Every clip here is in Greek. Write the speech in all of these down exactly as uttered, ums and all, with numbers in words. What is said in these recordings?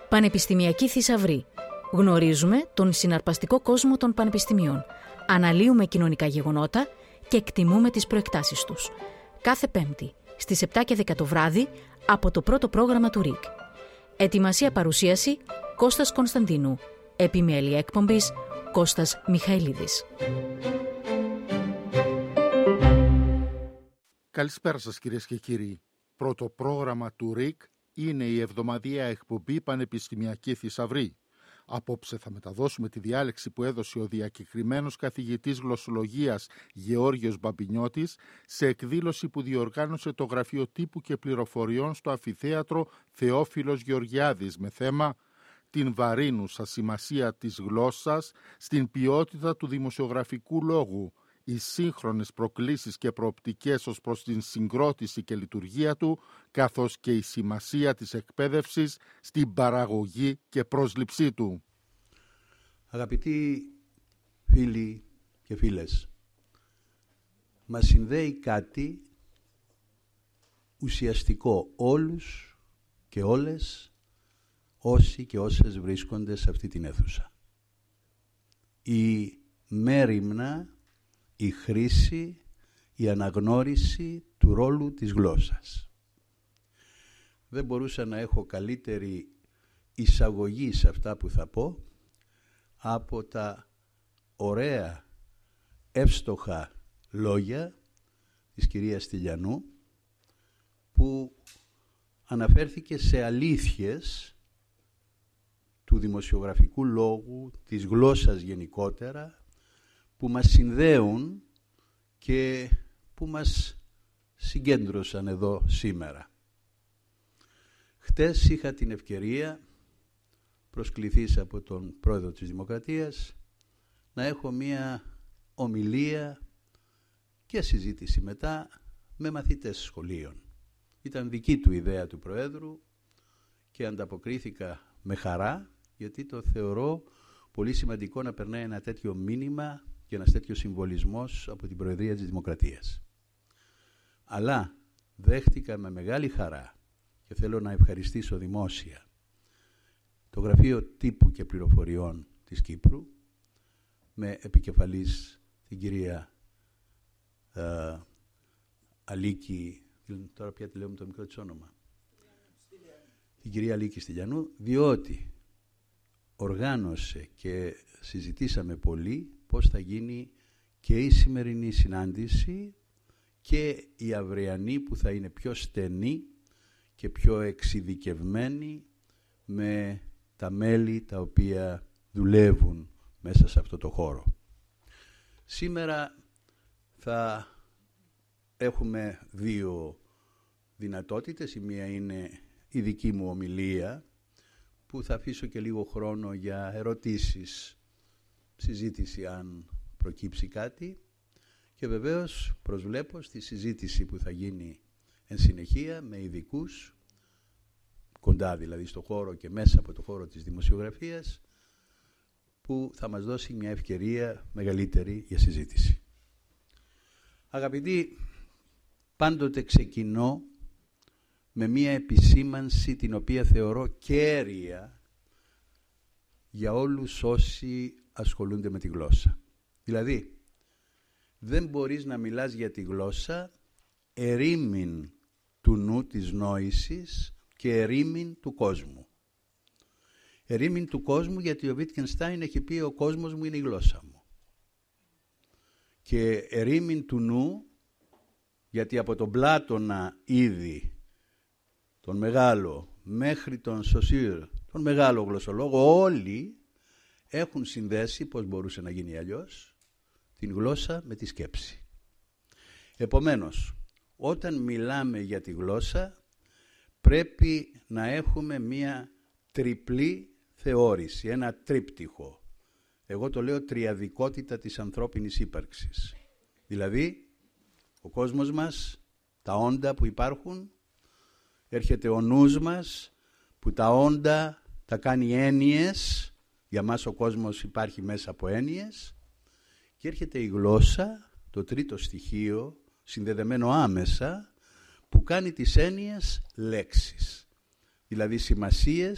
Πανεπιστημιακή θησαυρή. Γνωρίζουμε τον συναρπαστικό κόσμο των πανεπιστημίων. Αναλύουμε κοινωνικά γεγονότα και εκτιμούμε τις προεκτάσεις τους. Κάθε Πέμπτη, στις επτά και δέκα το βράδυ, από το πρώτο πρόγραμμα του ΡΙΚ. Ετοιμασία παρουσίαση Κώστας Κωνσταντίνου. Επιμέλεια εκπομπής Κώστας Μιχαηλίδης. Καλησπέρα σας κυρίες και κύριοι. Πρώτο πρόγραμμα του ΡΙΚ είναι η εβδομαδιαία εκπομπή Πανεπιστημιακή Θησαυρή. Απόψε θα μεταδώσουμε τη διάλεξη που έδωσε ο διακεκριμένος καθηγητής γλωσσολογίας Γεώργιος Μπαμπινιώτης σε εκδήλωση που διοργάνωσε το Γραφείο Τύπου και Πληροφοριών στο Αμφιθέατρο Θεόφιλος Γεωργιάδης με θέμα «Την βαρύνουσα σημασία της γλώσσας στην ποιότητα του δημοσιογραφικού λόγου, οι σύγχρονες προκλήσεις και προοπτικές ως προς την συγκρότηση και λειτουργία του, καθώς και η σημασία της εκπαίδευσης στην παραγωγή και πρόσληψή του». Αγαπητοί φίλοι και φίλες, μας συνδέει κάτι ουσιαστικό όλους και όλες όσοι και όσες βρίσκονται σε αυτή την αίθουσα. Η μέριμνα, η χρήση, η αναγνώριση του ρόλου της γλώσσας. Δεν μπορούσα να έχω καλύτερη εισαγωγή σε αυτά που θα πω από τα ωραία, εύστοχα λόγια της κυρίας Στυλιανού, που αναφέρθηκε σε αλήθειες του δημοσιογραφικού λόγου, της γλώσσας γενικότερα, που μας συνδέουν και που μας συγκέντρωσαν εδώ σήμερα. Χτες είχα την ευκαιρία, προσκληθής από τον πρόεδρο της Δημοκρατίας, να έχω μία ομιλία και συζήτηση μετά με μαθητές σχολείων. Ήταν δική του ιδέα του Προέδρου και ανταποκρίθηκα με χαρά, γιατί το θεωρώ πολύ σημαντικό να περνάει ένα τέτοιο μήνυμα και ένας τέτοιος συμβολισμός από την Προεδρία της Δημοκρατίας. Αλλά δέχτηκα με μεγάλη χαρά και θέλω να ευχαριστήσω δημόσια το Γραφείο Τύπου και Πληροφοριών της Κύπρου, με επικεφαλής την κυρία ε, Αλίκη, τώρα πια τη λέω με το μικρό της όνομα, την κυρία Αλίκη Στυλιανού, διότι οργάνωσε και συζητήσαμε πολύ πώς θα γίνει και η σημερινή συνάντηση και η αυριανή, που θα είναι πιο στενή και πιο εξειδικευμένη με τα μέλη τα οποία δουλεύουν μέσα σε αυτό το χώρο. Σήμερα θα έχουμε δύο δυνατότητες. Η μία είναι η δική μου ομιλία, που θα αφήσω και λίγο χρόνο για ερωτήσεις, συζήτηση αν προκύψει κάτι, και βεβαίως προσβλέπω στη συζήτηση που θα γίνει εν συνεχεία με ειδικούς, κοντά δηλαδή στο χώρο και μέσα από το χώρο της δημοσιογραφίας, που θα μας δώσει μια ευκαιρία μεγαλύτερη για συζήτηση. Αγαπητοί, πάντοτε ξεκινώ με μια επισήμανση την οποία θεωρώ κέρια για όλους όσοι ασχολούνται με τη γλώσσα. Δηλαδή, δεν μπορείς να μιλάς για τη γλώσσα ερήμην του νου, της νόησης, και ερήμην του κόσμου. Ερήμην του κόσμου, γιατί ο Βίτκενστάιν έχει πει ο κόσμος μου είναι η γλώσσα μου. Και ερήμην του νου, γιατί από τον Πλάτωνα ήδη, τον μεγάλο, μέχρι τον Σοσίρ, τον μεγάλο γλωσσολόγο, όλοι έχουν συνδέσει, πώς μπορούσε να γίνει αλλιώς, την γλώσσα με τη σκέψη. Επομένως, όταν μιλάμε για τη γλώσσα, πρέπει να έχουμε μία τριπλή θεώρηση, ένα τρίπτυχο. Εγώ το λέω τριαδικότητα της ανθρώπινης ύπαρξης. Δηλαδή, ο κόσμος μας, τα όντα που υπάρχουν, έρχεται ο νους μας, που τα όντα τα κάνει έννοιες. Για μας ο κόσμος υπάρχει μέσα από έννοιες. Και έρχεται η γλώσσα, το τρίτο στοιχείο, συνδεδεμένο άμεσα, που κάνει τις έννοιες λέξεις. Δηλαδή σημασίες,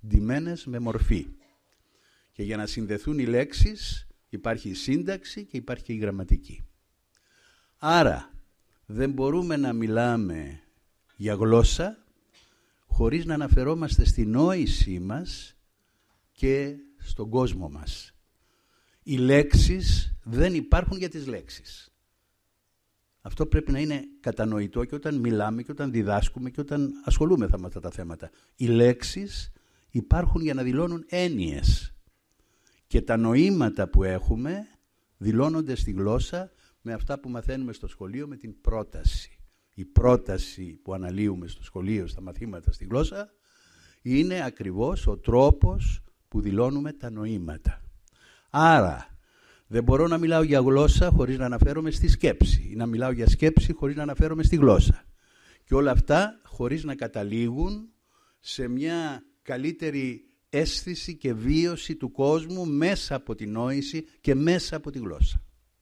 ντυμένες με μορφή. Και για να συνδεθούν οι λέξεις υπάρχει η σύνταξη και υπάρχει και η γραμματική. Άρα δεν μπορούμε να μιλάμε για γλώσσα χωρίς να αναφερόμαστε στη νόησή μας και στον κόσμο μας. Οι λέξεις δεν υπάρχουν για τις λέξεις. Αυτό πρέπει να είναι κατανοητό και όταν μιλάμε και όταν διδάσκουμε και όταν ασχολούμεθα με αυτά τα θέματα. Οι λέξεις υπάρχουν για να δηλώνουν έννοιες. Και τα νοήματα που έχουμε δηλώνονται στη γλώσσα με αυτά που μαθαίνουμε στο σχολείο με την πρόταση. Η πρόταση που αναλύουμε στο σχολείο, στα μαθήματα στη γλώσσα, είναι ακριβώς ο τρόπος που δηλώνουμε τα νοήματα. Άρα, δεν μπορώ να μιλάω για γλώσσα χωρίς να αναφέρομαι στη σκέψη ή να μιλάω για σκέψη χωρίς να αναφέρομαι στη γλώσσα. Και όλα αυτά χωρίς να καταλήγουν σε μια καλύτερη αίσθηση και βίωση του κόσμου μέσα από τη νόηση και μέσα από τη γλώσσα.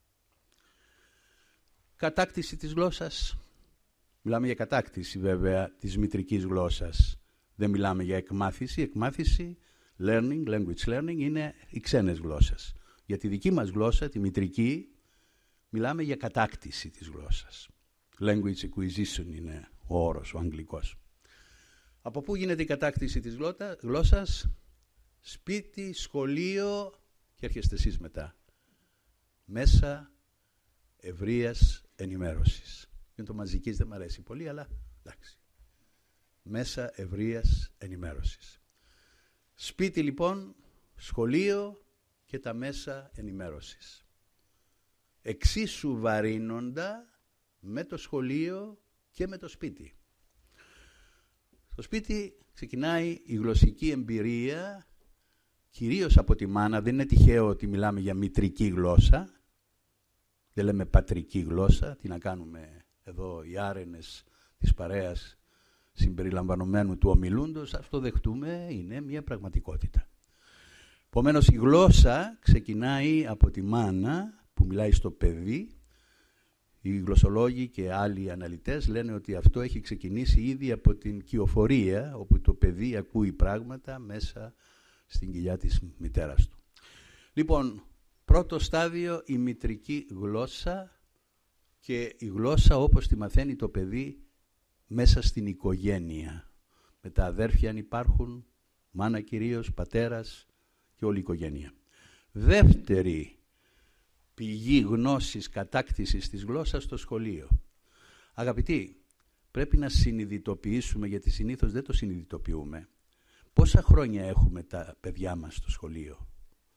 Κατάκτηση της γλώσσας. Μιλάμε για κατάκτηση βέβαια της μητρικής γλώσσας. Δεν μιλάμε για εκμάθηση. Εκμάθηση, learning, language learning, είναι οι ξένες γλώσσες. Για τη δική μας γλώσσα, τη μητρική, μιλάμε για κατάκτηση της γλώσσας. Language acquisition είναι ο όρος, ο αγγλικός. Από πού γίνεται η κατάκτηση της γλώσσας? Σπίτι, σχολείο και έρχεστε εσείς μετά. Μέσα ευρείας ενημέρωσης. Είναι το μαζικής, δεν μου αρέσει πολύ, αλλά εντάξει. Μέσα ευρείας ενημέρωσης. Σπίτι λοιπόν, σχολείο και τα μέσα ενημέρωσης. Εξίσου βαρύνοντα με το σχολείο και με το σπίτι. Στο σπίτι ξεκινάει η γλωσσική εμπειρία κυρίως από τη μάνα. Δεν είναι τυχαίο ότι μιλάμε για μητρική γλώσσα. Δεν λέμε πατρική γλώσσα. Τι να κάνουμε εδώ οι άρενες της παρέας συμπεριλαμβανομένου του ομιλούντος. Αυτό δεχτούμε, είναι μια πραγματικότητα. Επομένως η γλώσσα ξεκινάει από τη μάνα που μιλάει στο παιδί. Οι γλωσσολόγοι και άλλοι αναλυτές λένε ότι αυτό έχει ξεκινήσει ήδη από την κυοφορία, όπου το παιδί ακούει πράγματα μέσα στην κοιλιά της μητέρας του. Λοιπόν, πρώτο στάδιο η μητρική γλώσσα και η γλώσσα όπως τη μαθαίνει το παιδί μέσα στην οικογένεια. Με τα αδέρφια αν υπάρχουν, μάνα κυρίως, πατέρας και όλη η οικογένεια. Δεύτερη πηγή γνώσης, κατάκτησης της γλώσσας στο σχολείο. Αγαπητοί, πρέπει να συνειδητοποιήσουμε, γιατί συνήθως δεν το συνειδητοποιούμε, πόσα χρόνια έχουμε τα παιδιά μας στο σχολείο.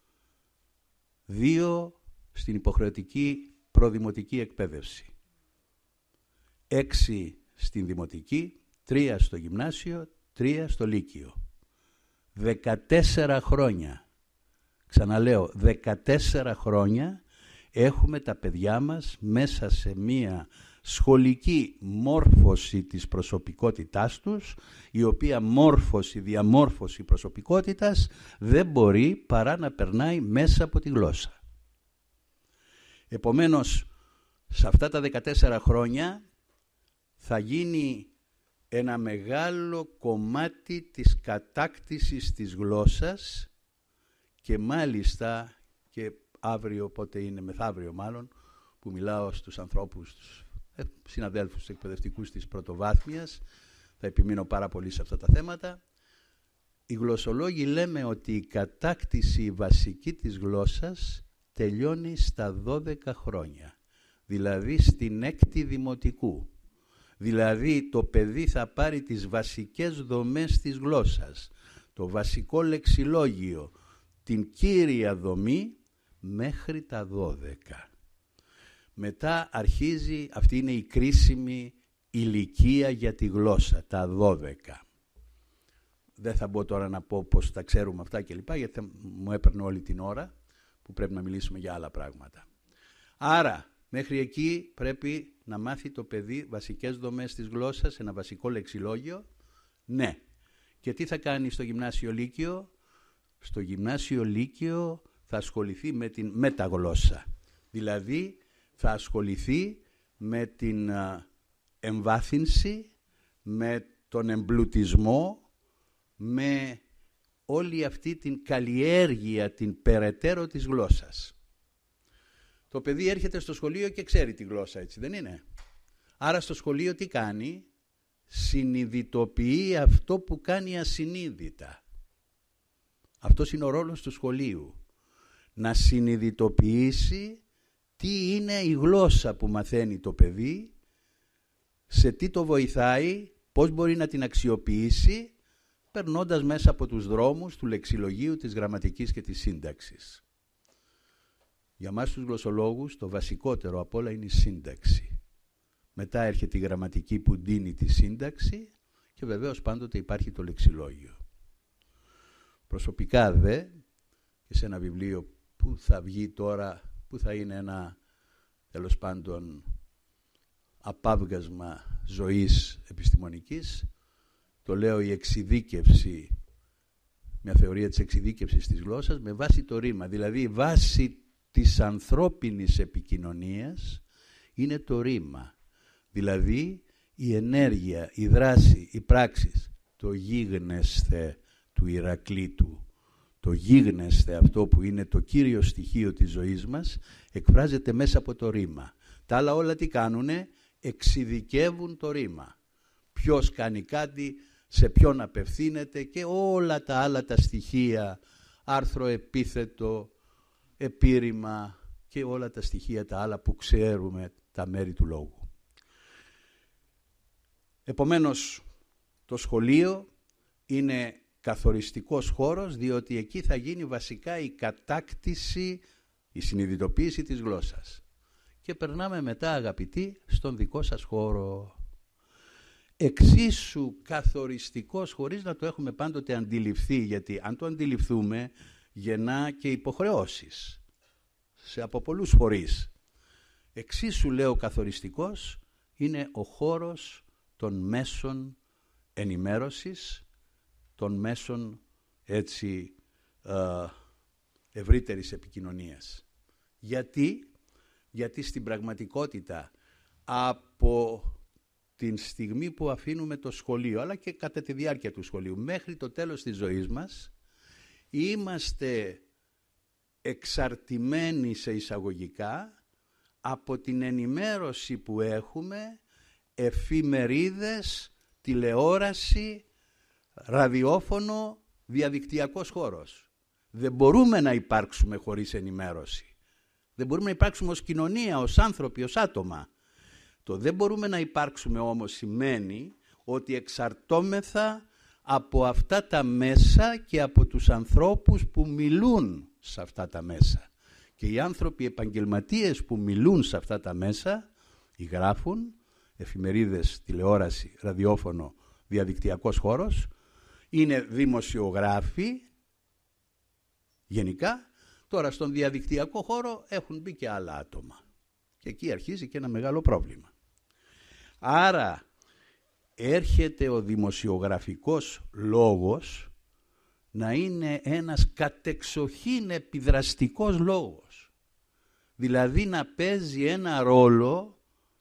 Δύο στην υποχρεωτική προδημοτική εκπαίδευση. Έξι στην δημοτική, τρία στο γυμνάσιο, τρία στο λύκειο. Δεκατέσσερα χρόνια, ξαναλέω, δεκατέσσερα χρόνια έχουμε τα παιδιά μας μέσα σε μία σχολική μόρφωση της προσωπικότητάς τους, η οποία μόρφωση, διαμόρφωση προσωπικότητας δεν μπορεί παρά να περνάει μέσα από τη γλώσσα. Επομένως, σε αυτά τα δεκατέσσερα χρόνια θα γίνει ένα μεγάλο κομμάτι της κατάκτησης της γλώσσας και μάλιστα και αύριο, πότε είναι, μεθαύριο μάλλον, που μιλάω στους ανθρώπους, τους συναδέλφους τους εκπαιδευτικούς της πρωτοβάθμιας, θα επιμείνω πάρα πολύ σε αυτά τα θέματα. Οι γλωσσολόγοι λέμε ότι η κατάκτηση βασική της γλώσσας τελειώνει στα δώδεκα χρόνια, δηλαδή στην έκτη δημοτικού. Δηλαδή το παιδί θα πάρει τις βασικές δομές της γλώσσας, το βασικό λεξιλόγιο, την κύρια δομή μέχρι τα δώδεκα. Μετά αρχίζει, αυτή είναι η κρίσιμη ηλικία για τη γλώσσα, τα δώδεκα. Δεν θα μπω τώρα να πω πώς τα ξέρουμε αυτά κλπ, γιατί θα μου έπαιρνε όλη την ώρα που πρέπει να μιλήσουμε για άλλα πράγματα. Άρα, μέχρι εκεί πρέπει να μάθει το παιδί βασικές δομές της γλώσσας, ένα βασικό λεξιλόγιο. Ναι. Και τι θα κάνει στο γυμνάσιο λύκειο? Στο γυμνάσιο λύκειο θα ασχοληθεί με την μεταγλώσσα. Δηλαδή θα ασχοληθεί με την εμβάθυνση, με τον εμπλουτισμό, με όλη αυτή την καλλιέργεια, την περαιτέρω της γλώσσας. Το παιδί έρχεται στο σχολείο και ξέρει τη γλώσσα, έτσι δεν είναι? Άρα στο σχολείο τι κάνει? Συνειδητοποιεί αυτό που κάνει ασυνείδητα. Αυτός είναι ο ρόλος του σχολείου. Να συνειδητοποιήσει τι είναι η γλώσσα που μαθαίνει το παιδί, σε τι το βοηθάει, πώς μπορεί να την αξιοποιήσει, περνώντας μέσα από τους δρόμους του λεξιλογίου, της γραμματικής και της σύνταξης. Για μας τους γλωσσολόγους το βασικότερο απ' όλα είναι η σύνταξη. Μετά έρχεται η γραμματική που ντύνει τη σύνταξη και βεβαίως πάντοτε υπάρχει το λεξιλόγιο. Προσωπικά δε, και σε ένα βιβλίο που θα βγει τώρα, που θα είναι ένα τέλος πάντων απάβγασμα ζωής επιστημονικής, το λέω η εξειδίκευση, μια θεωρία της εξειδίκευσης της γλώσσας με βάση το ρήμα, δηλαδή η βάση της ανθρώπινης επικοινωνίας είναι το ρήμα, δηλαδή η ενέργεια, η δράση, οι πράξεις, το γίγνεσθε του Ηρακλήτου, το γίγνεσθε, αυτό που είναι το κύριο στοιχείο της ζωής μας, εκφράζεται μέσα από το ρήμα. Τα άλλα όλα τι κάνουνε? Εξειδικεύουν το ρήμα. Ποιος κάνει κάτι, σε ποιον απευθύνεται και όλα τα άλλα τα στοιχεία, άρθρο, επίθετο, επίρρημα και όλα τα στοιχεία τα άλλα που ξέρουμε, τα μέρη του λόγου. Επομένως, το σχολείο είναι καθοριστικός χώρος, διότι εκεί θα γίνει βασικά η κατάκτηση, η συνειδητοποίηση της γλώσσας. Και περνάμε μετά, αγαπητοί, στον δικό σας χώρο. Εξίσου καθοριστικός, χωρίς να το έχουμε πάντοτε αντιληφθεί, γιατί αν το αντιληφθούμε γεννά και υποχρεώσεις σε, από πολλούς φορείς. Εξίσου, λέω, καθοριστικός είναι ο χώρος των μέσων ενημέρωσης, των μέσων έτσι ευρύτερης επικοινωνίας. Γιατί? Γιατί στην πραγματικότητα από την στιγμή που αφήνουμε το σχολείο, αλλά και κατά τη διάρκεια του σχολείου, μέχρι το τέλος της ζωής μας, είμαστε εξαρτημένοι σε εισαγωγικά από την ενημέρωση που έχουμε, εφημερίδες, τηλεόραση, ραδιόφωνο, διαδικτυακός χώρος. Δεν μπορούμε να υπάρξουμε χωρίς ενημέρωση. Δεν μπορούμε να υπάρξουμε ως κοινωνία, ως άνθρωποι, ως άτομα. Το δεν μπορούμε να υπάρξουμε όμως σημαίνει ότι εξαρτώμεθα από αυτά τα μέσα και από τους ανθρώπους που μιλούν σε αυτά τα μέσα. Και οι άνθρωποι επαγγελματίες που μιλούν σε αυτά τα μέσα, οι γράφουν, εφημερίδες, τηλεόραση, ραδιόφωνο, διαδικτυακός χώρος, είναι δημοσιογράφοι γενικά. Τώρα στον διαδικτυακό χώρο έχουν μπει και άλλα άτομα. Και εκεί αρχίζει και ένα μεγάλο πρόβλημα. Άρα έρχεται ο δημοσιογραφικός λόγος να είναι ένας κατεξοχήν επιδραστικός λόγος. Δηλαδή να παίζει ένα ρόλο,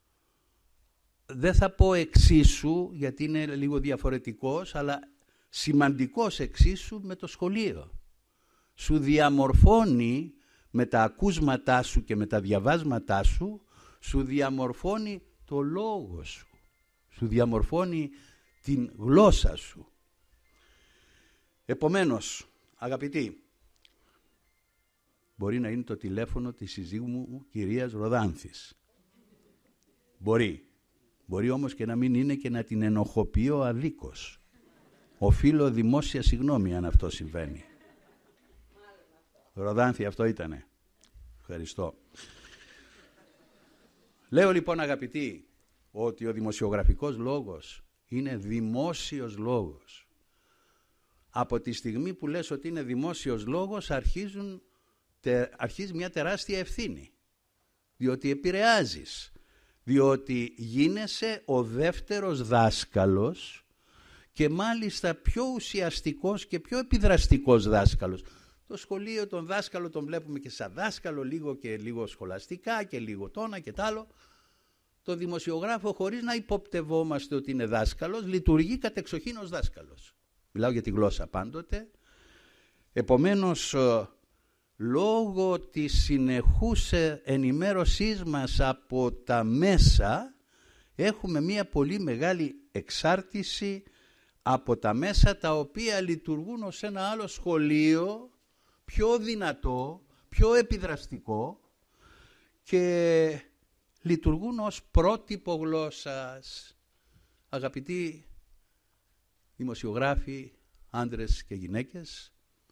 δεν θα πω εξίσου γιατί είναι λίγο διαφορετικός, αλλά σημαντικός εξίσου με το σχολείο. Σου διαμορφώνει με τα ακούσματά σου και με τα διαβάσματά σου, σου διαμορφώνει το λόγο σου, σου διαμορφώνει την γλώσσα σου. Επομένως, αγαπητοί, μπορεί να είναι το τηλέφωνο της συζύγου μου, κυρίας Ροδάνθης. Μπορεί. Μπορεί όμως και να μην είναι και να την ενοχοποιώ αδίκως. Οφείλω δημόσια συγγνώμη αν αυτό συμβαίνει. Ροδάνθη, αυτό ήτανε. Ευχαριστώ. Λέω λοιπόν, αγαπητοί, ότι ο δημοσιογραφικός λόγος είναι δημόσιος λόγος. Από τη στιγμή που λες ότι είναι δημόσιος λόγος, αρχίζουν, τε, αρχίζει μια τεράστια ευθύνη. Διότι επηρεάζεις. Διότι γίνεσαι ο δεύτερος δάσκαλος και μάλιστα πιο ουσιαστικός και πιο επιδραστικός δάσκαλος. Το σχολείο, τον δάσκαλο τον βλέπουμε και σαν δάσκαλο, λίγο και λίγο σχολαστικά και λίγο τόνα και τ' άλλο. Το δημοσιογράφο, χωρίς να υποπτευόμαστε ότι είναι δάσκαλος, λειτουργεί κατεξοχήν ως δάσκαλος. Μιλάω για τη γλώσσα πάντοτε. Επομένως, λόγω της συνεχούς ενημέρωσής μας από τα μέσα, έχουμε μία πολύ μεγάλη εξάρτηση από τα μέσα, τα οποία λειτουργούν ως ένα άλλο σχολείο, πιο δυνατό, πιο επιδραστικό, και λειτουργούν ως πρότυπο γλώσσας. Αγαπητοί δημοσιογράφοι, άντρες και γυναίκες,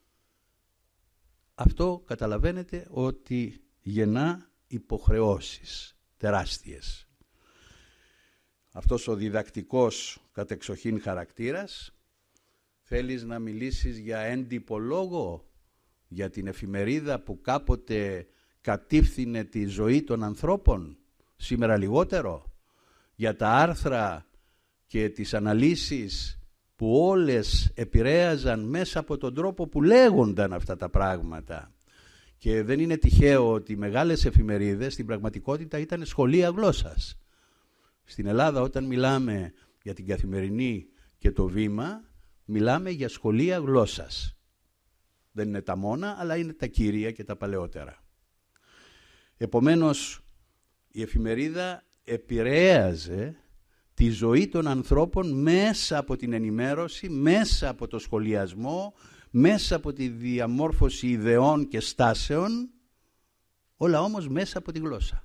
αυτό καταλαβαίνετε ότι γεννά υποχρεώσεις τεράστιες. Αυτός ο διδακτικός κατεξοχήν χαρακτήρας, θέλεις να μιλήσεις για έντυπο λόγο, για την εφημερίδα που κάποτε κατήφθηνε τη ζωή των ανθρώπων, σήμερα λιγότερο, για τα άρθρα και τις αναλύσεις που όλες επηρέαζαν μέσα από τον τρόπο που λέγονταν αυτά τα πράγματα. Και δεν είναι τυχαίο ότι οι μεγάλες εφημερίδες στην πραγματικότητα ήταν σχολεία γλώσσας. Στην Ελλάδα, όταν μιλάμε για την Καθημερινή και το Βήμα, μιλάμε για σχολεία γλώσσας. Δεν είναι τα μόνα, αλλά είναι τα κύρια και τα παλαιότερα. Επομένως, η εφημερίδα επηρέαζε τη ζωή των ανθρώπων μέσα από την ενημέρωση, μέσα από το σχολιασμό, μέσα από τη διαμόρφωση ιδεών και στάσεων, όλα όμως μέσα από τη γλώσσα.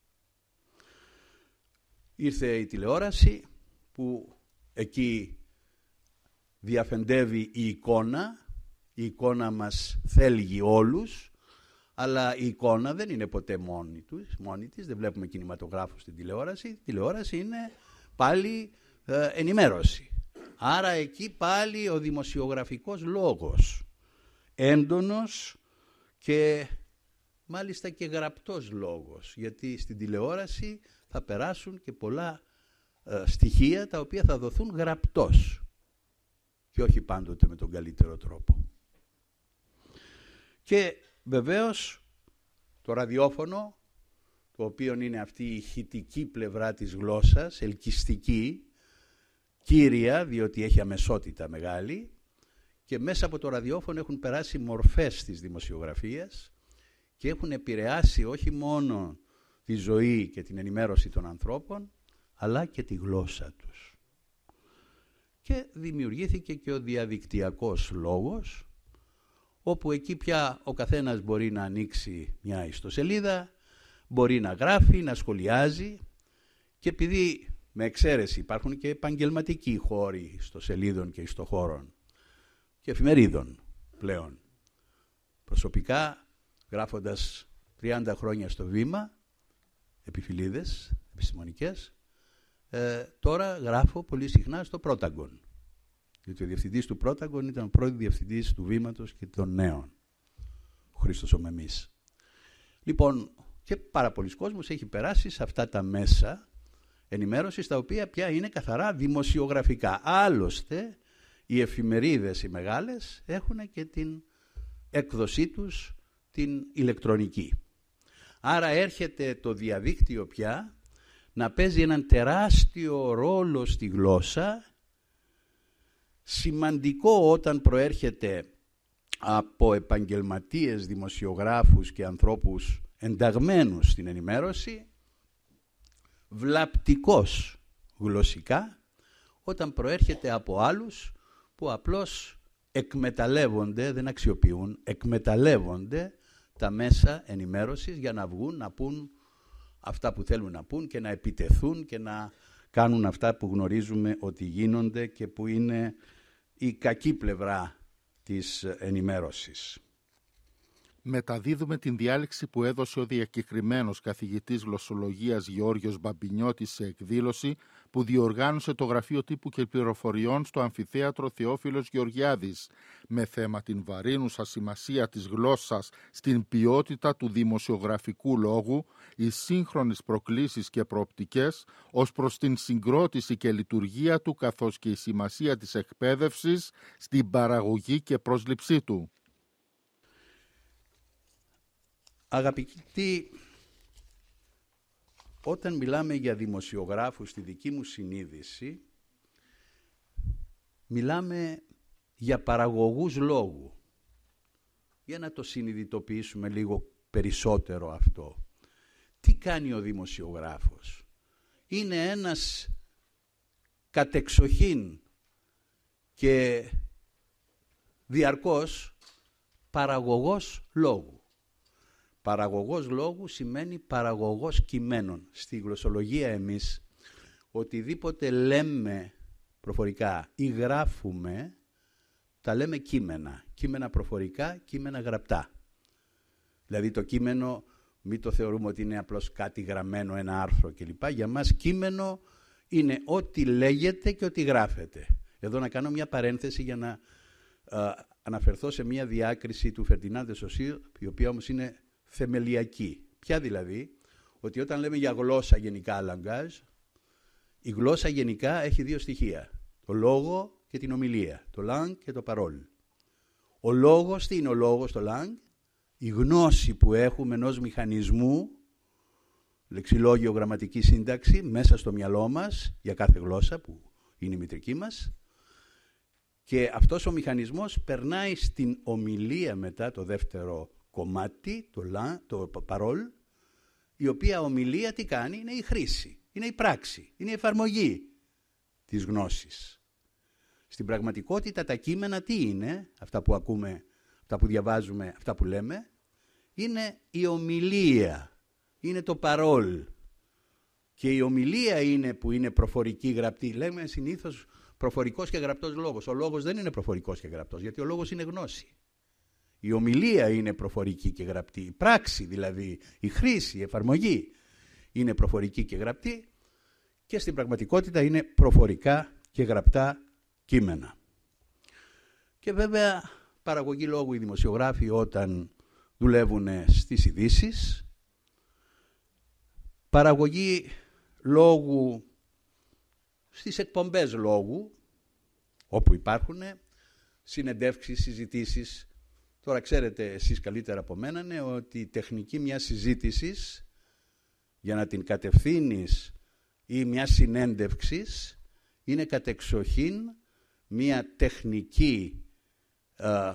Ήρθε η τηλεόραση που εκεί διαφεντεύει η εικόνα, η εικόνα μας θέλγει όλους, αλλά η εικόνα δεν είναι ποτέ μόνη, τους, μόνη της, δεν βλέπουμε κινηματογράφο στην τηλεόραση, η τηλεόραση είναι πάλι ε, ενημέρωση. Άρα εκεί πάλι ο δημοσιογραφικός λόγος, έντονος και μάλιστα και γραπτός λόγος, γιατί στην τηλεόραση θα περάσουν και πολλά ε, στοιχεία τα οποία θα δοθούν γραπτός και όχι πάντοτε με τον καλύτερο τρόπο. Και βεβαίως το ραδιόφωνο, το οποίο είναι αυτή η ηχητική πλευρά της γλώσσας, ελκυστική, κύρια, διότι έχει αμεσότητα μεγάλη, και μέσα από το ραδιόφωνο έχουν περάσει μορφές της δημοσιογραφίας και έχουν επηρεάσει όχι μόνο τη ζωή και την ενημέρωση των ανθρώπων, αλλά και τη γλώσσα τους. Και δημιουργήθηκε και ο διαδικτυακός λόγος, όπου εκεί πια ο καθένας μπορεί να ανοίξει μια ιστοσελίδα, μπορεί να γράφει, να σχολιάζει, και επειδή με εξαίρεση υπάρχουν και επαγγελματικοί χώροι ιστοσελίδων και ιστοχώρων και εφημερίδων πλέον. Προσωπικά, γράφοντας τριάντα χρόνια στο Βήμα, επιφυλίδες επιστημονικές, ε, τώρα γράφω πολύ συχνά στο Πρόταγκον. Γιατί ο διευθυντής του Πρόταγκον ήταν ο πρώην διευθυντής του Βήματος και των Νέων, ο Χρήστος ο Μεμής. Λοιπόν, και πάρα πολλοί κόσμος έχει περάσει σε αυτά τα μέσα ενημέρωσης, τα οποία πια είναι καθαρά δημοσιογραφικά. Άλλωστε, οι εφημερίδες οι μεγάλες έχουν και την έκδοσή τους την ηλεκτρονική. Άρα έρχεται το διαδίκτυο πια να παίζει έναν τεράστιο ρόλο στη γλώσσα, σημαντικό όταν προέρχεται από επαγγελματίες, δημοσιογράφους και ανθρώπους ενταγμένους στην ενημέρωση, βλαπτικός γλωσσικά όταν προέρχεται από άλλους που απλώς εκμεταλλεύονται, δεν αξιοποιούν, εκμεταλλεύονται τα μέσα ενημέρωσης για να βγουν, να πούν αυτά που θέλουν να πούν και να επιτεθούν και να κάνουν αυτά που γνωρίζουμε ότι γίνονται και που είναι η κακή πλευρά της ενημέρωσης. Μεταδίδουμε την διάλεξη που έδωσε ο διακεκριμένος καθηγητής γλωσσολογίας Γεώργιος Μπαμπινιώτης σε εκδήλωση που διοργάνωσε το Γραφείο Τύπου και Πληροφοριών στο Αμφιθέατρο Θεόφιλος Γεωργιάδης, με θέμα την βαρύνουσα σημασία της γλώσσας στην ποιότητα του δημοσιογραφικού λόγου, οι σύγχρονες προκλήσεις και προοπτικές ως προς την συγκρότηση και λειτουργία του, καθώς και η σημασία της εκπαίδευσης στην παραγωγή και πρόσληψή του. Αγαπητοί, όταν μιλάμε για δημοσιογράφους στη δική μου συνείδηση, μιλάμε για παραγωγούς λόγου. για να το συνειδητοποιήσουμε λίγο περισσότερο αυτό. Τι κάνει ο δημοσιογράφος? Είναι ένας κατεξοχήν και διαρκώς παραγωγός λόγου. Παραγωγός λόγου σημαίνει παραγωγός κειμένων. Στη γλωσσολογία εμείς οτιδήποτε λέμε προφορικά ή γράφουμε, τα λέμε κείμενα. Κείμενα προφορικά, κείμενα γραπτά. Δηλαδή το κείμενο μην το θεωρούμε ότι είναι απλώς κάτι γραμμένο, ένα άρθρο κλπ. Για μας κείμενο είναι ό,τι λέγεται και ό,τι γράφεται. Εδώ να κάνω μια παρένθεση για να α, αναφερθώ σε μια διάκριση του Φερντινάντ ντε Σοσίρ, η οποία όμως είναι θεμελιακή. Ποια δηλαδή? Ότι όταν λέμε για γλώσσα γενικά, langage, η γλώσσα γενικά έχει δύο στοιχεία. Το λόγο και την ομιλία. Το lang και το parole. Ο λόγος, τι είναι ο λόγος, το lang? Η γνώση που έχουμε ενός μηχανισμού, λεξιλόγιο, γραμματική σύνταξη, μέσα στο μυαλό μας, για κάθε γλώσσα που είναι η μητρική μας. Και αυτός ο μηχανισμός περνάει στην ομιλία μετά, το δεύτερο κομμάτι, το, la, το parole, η οποία ομιλία τι κάνει? Είναι η χρήση, είναι η πράξη, είναι η εφαρμογή της γνώσης. Στην πραγματικότητα τα κείμενα τι είναι? Αυτά που ακούμε, αυτά που διαβάζουμε, αυτά που λέμε, είναι η ομιλία, είναι το parole. Και η ομιλία είναι που είναι προφορική, γραπτή. Λέμε συνήθως προφορικός και γραπτός λόγος. Ο λόγος δεν είναι προφορικός και γραπτός, γιατί ο λόγος είναι γνώση. Η ομιλία είναι προφορική και γραπτή. Η πράξη δηλαδή, η χρήση, η εφαρμογή είναι προφορική και γραπτή και στην πραγματικότητα είναι προφορικά και γραπτά κείμενα. Και βέβαια παραγωγή λόγου οι δημοσιογράφοι όταν δουλεύουν στις ειδήσεις, παραγωγή λόγου στις εκπομπές λόγου, όπου υπάρχουν συνεντεύξεις, συζητήσεις. Τώρα ξέρετε εσείς καλύτερα από μένα ναι, ότι η τεχνική μιας συζήτησης για να την κατευθύνεις ή μια συνέντευξης είναι κατεξοχήν μια τεχνική α,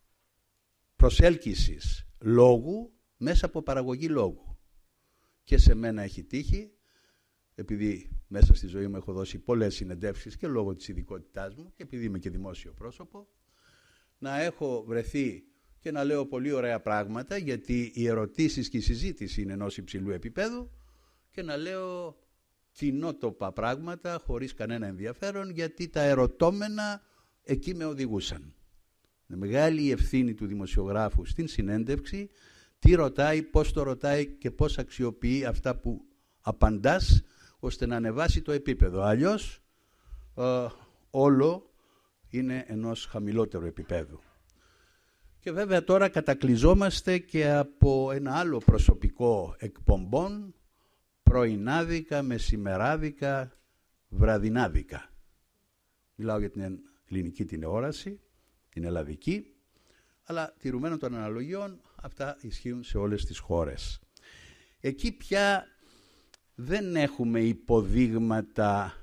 προσέλκυσης λόγου μέσα από παραγωγή λόγου. Και σε μένα έχει τύχει, επειδή μέσα στη ζωή μου έχω δώσει πολλές συνεντεύξεις και λόγω της ειδικότητάς μου και επειδή είμαι και δημόσιο πρόσωπο, να έχω βρεθεί και να λέω πολύ ωραία πράγματα, γιατί οι ερωτήσεις και η συζήτηση είναι ενός υψηλού επίπεδου, και να λέω κοινότοπα πράγματα χωρίς κανένα ενδιαφέρον, γιατί τα ερωτώμενα εκεί με οδηγούσαν. Είναι μεγάλη η ευθύνη του δημοσιογράφου στην συνέντευξη, τι ρωτάει, πώς το ρωτάει και πώς αξιοποιεί αυτά που απαντάς, ώστε να ανεβάσει το επίπεδο. Αλλιώς ε, όλο είναι ενός χαμηλότερου επίπεδου. Και βέβαια τώρα κατακλυζόμαστε και από ένα άλλο προσωπικό εκπομπών, πρωινάδικα, μεσημεράδικα, βραδινάδικα. Μιλάω για την ελληνική τηλεόραση, την ελλαδική, αλλά τηρουμένων των αναλογιών αυτά ισχύουν σε όλες τις χώρες. Εκεί πια δεν έχουμε υποδείγματα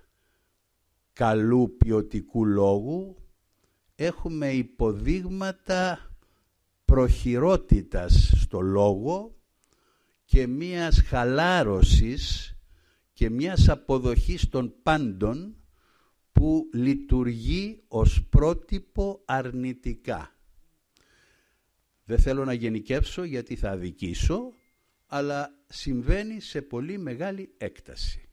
καλού ποιοτικού λόγου, έχουμε υποδείγματα προχειρότητας στο λόγο και μιας χαλάρωσης και μιας αποδοχής των πάντων που λειτουργεί ως πρότυπο αρνητικά. Δεν θέλω να γενικεύσω γιατί θα αδικήσω, αλλά συμβαίνει σε πολύ μεγάλη έκταση.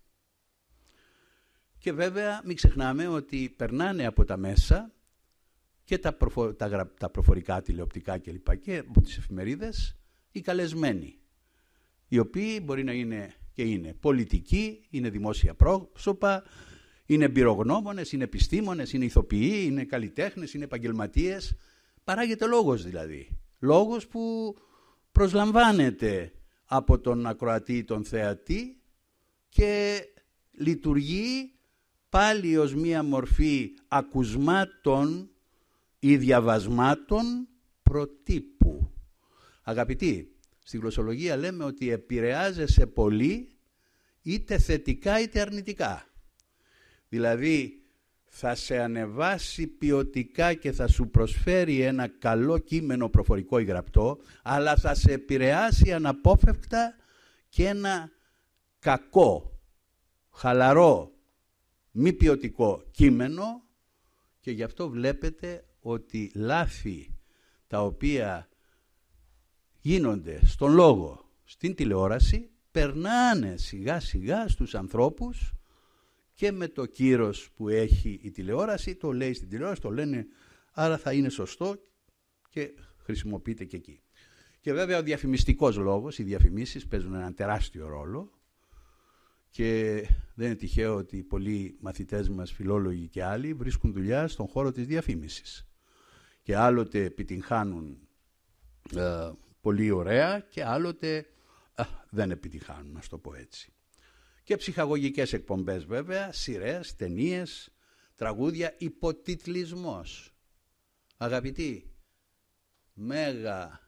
Και βέβαια μην ξεχνάμε ότι περνάνε από τα μέσα και τα, προφο... τα, γρα... τα προφορικά, τηλεοπτικά κλπ. Και από τις εφημερίδες οι καλεσμένοι, οι οποίοι μπορεί να είναι και είναι πολιτικοί, είναι δημόσια πρόσωπα, είναι εμπειρογνώμονες, είναι επιστήμονες, είναι ηθοποιοί, είναι καλλιτέχνες, είναι επαγγελματίες. Παράγεται λόγος δηλαδή. Λόγος που προσλαμβάνεται από τον ακροατή ή τον θεατή και λειτουργεί πάλι ως μία μορφή ακουσμάτων ή διαβασμάτων προτύπου. Αγαπητοί, στη γλωσσολογία λέμε ότι επηρεάζεσαι πολύ είτε θετικά είτε αρνητικά. Δηλαδή θα σε ανεβάσει ποιοτικά και θα σου προσφέρει ένα καλό κείμενο προφορικό ή γραπτό, αλλά θα σε επηρεάσει αναπόφευκτα και ένα κακό, χαλαρό, μη ποιοτικό κείμενο, και γι' αυτό βλέπετε ότι λάθη τα οποία γίνονται στον λόγο, στην τηλεόραση, περνάνε σιγά σιγά στους ανθρώπους και με το κύρος που έχει η τηλεόραση, το λέει στην τηλεόραση, το λένε, άρα θα είναι σωστό και χρησιμοποιείται και εκεί. Και βέβαια ο διαφημιστικός λόγος, οι διαφημίσεις παίζουν έναν τεράστιο ρόλο και δεν είναι τυχαίο ότι πολλοί μαθητές μας, φιλόλογοι και άλλοι, βρίσκουν δουλειά στον χώρο της διαφήμισης. Και άλλοτε επιτυγχάνουν ε, πολύ ωραία και άλλοτε α, δεν επιτυγχάνουν, να το πω έτσι. Και ψυχαγωγικές εκπομπές βέβαια, σειρές, ταινίες, τραγούδια, υποτιτλισμός. Αγαπητοί, μέγα,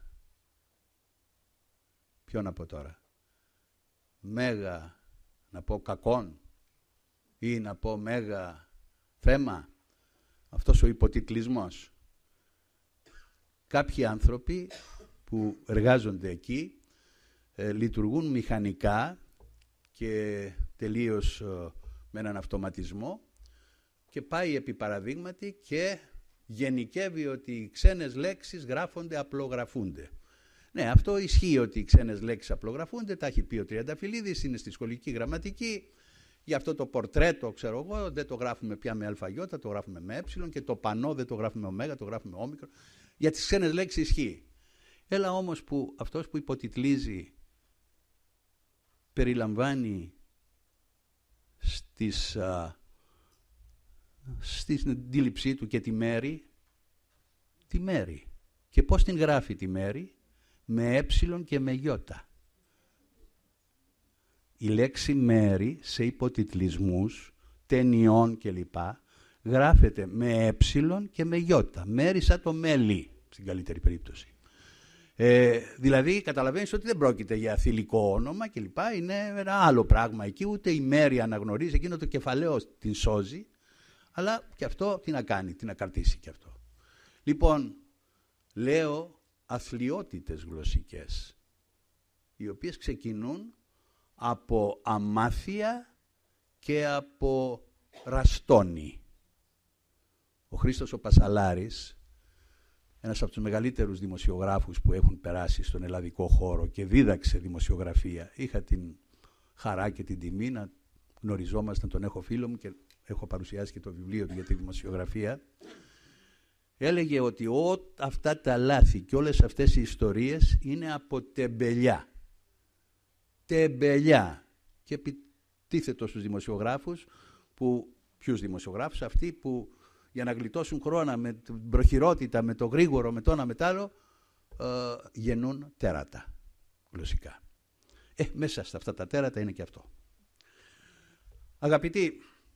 ποιο να πω τώρα, μέγα, να πω κακόν ή να πω μέγα θέμα, αυτός ο υποτιτλισμός. Κάποιοι άνθρωποι που εργάζονται εκεί ε, λειτουργούν μηχανικά και τελείως ε, με έναν αυτοματισμό και πάει επί παραδείγματι και γενικεύει ότι οι ξένες λέξεις γράφονται, απλογραφούνται. Ναι, αυτό ισχύει, ότι οι ξένες λέξεις απλογραφούνται, τα έχει πει ο Τριανταφυλλίδης, είναι στη σχολική γραμματική. Γι' αυτό το πορτρέτο, ξέρω εγώ, δεν το γράφουμε πια με αλφαγιώτα, το γράφουμε με ε, και το πανό δεν το γράφουμε ωμέγα, το γράφουμε όμικρο. Για τις ξένες λέξεις ισχύει. Έλα όμως που αυτός που υποτιτλίζει περιλαμβάνει στις, α, στην αντίληψή του και τη μέρη, τη μέρη. Και πώς την γράφει τη μέρη? Με ε και με γιώτα. Η λέξη μέρη σε υποτιτλισμούς, ταινιών κλπ. Γράφεται με ε και με γιώτα. Μέρη σαν το μέλι, στην καλύτερη περίπτωση. Ε, δηλαδή καταλαβαίνεις ότι δεν πρόκειται για θηλυκό όνομα κλπ. Είναι ένα άλλο πράγμα εκεί, ούτε η μέρη αναγνωρίζει, εκείνο το κεφαλαίο την σώζει, αλλά και αυτό τι να κάνει, τι να κρατήσει και αυτό. Λοιπόν, λέω αθλιότητες γλωσσικές, οι οποίες ξεκινούν από αμάθεια και από ραστόνι. Ο Χρήστος ο Πασαλάρης, ένας από τους μεγαλύτερους δημοσιογράφους που έχουν περάσει στον ελλαδικό χώρο και δίδαξε δημοσιογραφία, είχα την χαρά και την τιμή να γνωριζόμαστε, τον έχω φίλο μου και έχω παρουσιάσει και το βιβλίο του για τη δημοσιογραφία, έλεγε ότι ό, αυτά τα λάθη και όλες αυτές οι ιστορίες είναι από τεμπελιά. Τεμπελιά. Και επιτίθετο στους δημοσιογράφους, που, ποιους δημοσιογράφους, αυτοί που για να γλιτώσουν χρόνο με την προχειρότητα, με το γρήγορο, με το ένα με το άλλο, ε, γεννούν τέρατα γλωσσικά. Ε, μέσα στα αυτά τα τέρατα είναι και αυτό. Αγαπητοί,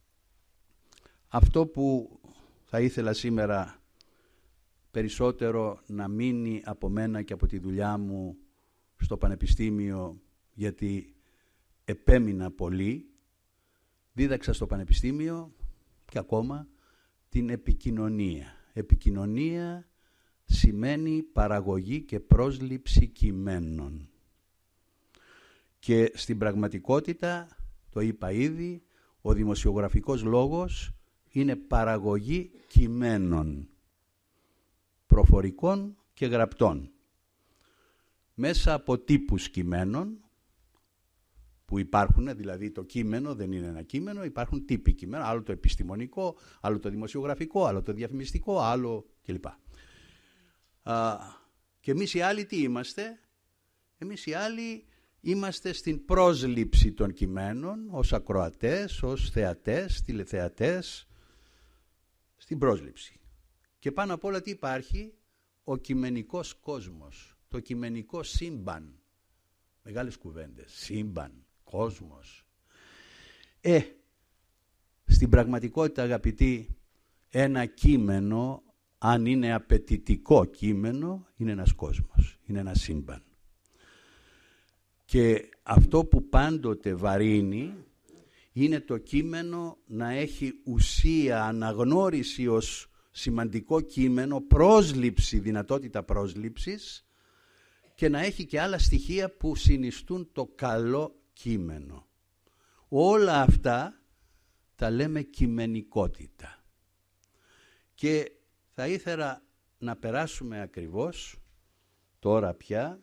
αυτό που θα ήθελα σήμερα περισσότερο να μείνει από μένα και από τη δουλειά μου στο Πανεπιστήμιο, γιατί επέμεινα πολύ, δίδαξα στο Πανεπιστήμιο και ακόμα την επικοινωνία. Επικοινωνία σημαίνει παραγωγή και πρόσληψη κειμένων. Και στην πραγματικότητα, το είπα ήδη, ο δημοσιογραφικός λόγος είναι παραγωγή κειμένων, προφορικών και γραπτών. Μέσα από τύπους κειμένων που υπάρχουν, δηλαδή το κείμενο δεν είναι ένα κείμενο, υπάρχουν τύποι κειμένων, άλλο το επιστημονικό, άλλο το δημοσιογραφικό, άλλο το διαφημιστικό, άλλο κλπ. Α, και εμείς οι άλλοι τι είμαστε? Εμείς οι άλλοι είμαστε στην πρόσληψη των κειμένων, ως ακροατές, ως θεατές, τηλεθεατές, στην πρόσληψη. Και πάνω απ' όλα τι υπάρχει? Ο κειμενικός κόσμος, το κειμενικό σύμπαν. Μεγάλες κουβέντες, σύμπαν, κόσμος. Ε, στην πραγματικότητα, αγαπητοί, ένα κείμενο, αν είναι απαιτητικό κείμενο, είναι ένας κόσμος, είναι ένα σύμπαν. Και αυτό που πάντοτε βαρύνει είναι το κείμενο να έχει ουσία, αναγνώριση ως σημαντικό κείμενο, πρόσληψη, δυνατότητα πρόσληψης και να έχει και άλλα στοιχεία που συνιστούν το καλό κείμενο. Όλα αυτά τα λέμε κειμενικότητα. Και θα ήθελα να περάσουμε ακριβώς τώρα πια.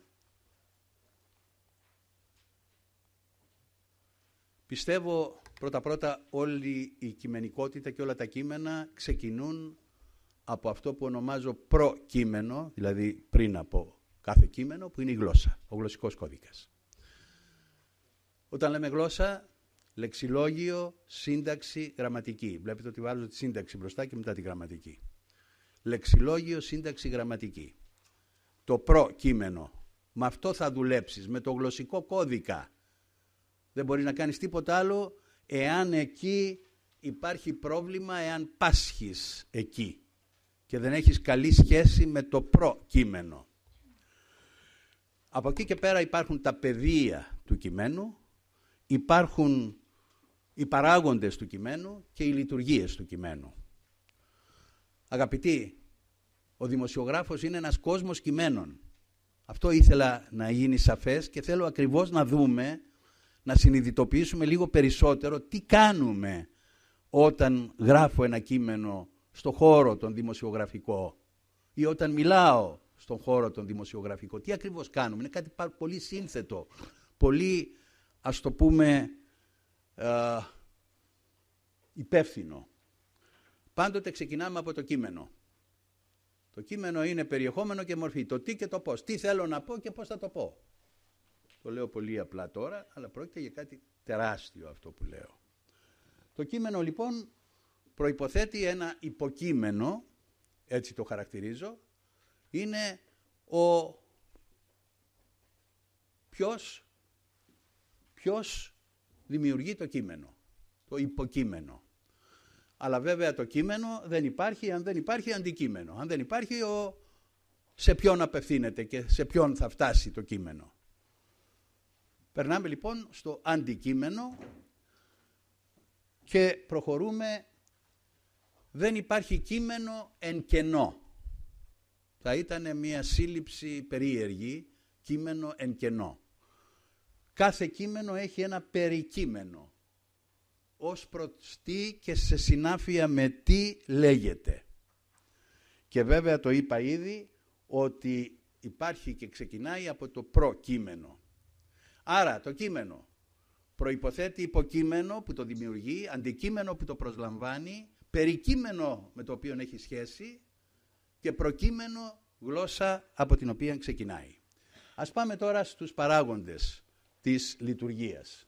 Πιστεύω πρώτα-πρώτα όλη η κειμενικότητα και όλα τα κείμενα ξεκινούν από αυτό που ονομάζω προκείμενο, δηλαδή πριν από κάθε κείμενο, που είναι η γλώσσα, ο γλωσσικός κώδικας. Όταν λέμε γλώσσα, λεξιλόγιο, σύνταξη, γραμματική. Βλέπετε ότι βάζω τη σύνταξη μπροστά και μετά τη γραμματική. Λεξιλόγιο, σύνταξη, γραμματική. Το προκείμενο. Με αυτό θα δουλέψεις, με το γλωσσικό κώδικα. Δεν μπορεί να κάνεις τίποτα άλλο εάν εκεί υπάρχει πρόβλημα, εάν πάσχεις εκεί και δεν έχεις καλή σχέση με το προκείμενο. Από εκεί και πέρα υπάρχουν τα πεδία του κειμένου, υπάρχουν οι παράγοντες του κειμένου και οι λειτουργίες του κειμένου. Αγαπητοί, ο δημοσιογράφος είναι ένας κόσμος κειμένων. Αυτό ήθελα να γίνει σαφές και θέλω ακριβώς να δούμε, να συνειδητοποιήσουμε λίγο περισσότερο τι κάνουμε όταν γράφω ένα κείμενο στο χώρο τον δημοσιογραφικό ή όταν μιλάω στον χώρο τον δημοσιογραφικό. Τι ακριβώς κάνουμε? Είναι κάτι πολύ σύνθετο, πολύ, ας το πούμε, ε, υπεύθυνο. Πάντοτε ξεκινάμε από το κείμενο. Το κείμενο είναι περιεχόμενο και μορφή. Το τι και το πώς. Τι θέλω να πω και πώς θα το πω. Το λέω πολύ απλά τώρα, αλλά πρόκειται για κάτι τεράστιο αυτό που λέω. Το κείμενο λοιπόν προϋποθέτει ένα υποκείμενο, έτσι το χαρακτηρίζω, είναι ο ποιος, ποιος δημιουργεί το κείμενο, το υποκείμενο. Αλλά βέβαια το κείμενο δεν υπάρχει αν δεν υπάρχει αντικείμενο. Αν δεν υπάρχει ο, σε ποιον απευθύνεται και σε ποιον θα φτάσει το κείμενο. Περνάμε λοιπόν στο αντικείμενο και προχωρούμε. Δεν υπάρχει κείμενο εν κενό. Θα ήταν μια σύλληψη περίεργη, κείμενο εν κενό. Κάθε κείμενο έχει ένα περικείμενο. Ως προς τι και σε συνάφεια με τι λέγεται. Και βέβαια το είπα ήδη ότι υπάρχει και ξεκινάει από το προκείμενο. Άρα το κείμενο προϋποθέτει υποκείμενο που το δημιουργεί, αντικείμενο που το προσλαμβάνει, περικείμενο με το οποίο έχει σχέση και προκείμενο, γλώσσα από την οποία ξεκινάει. Ας πάμε τώρα στους παράγοντες της λειτουργίας.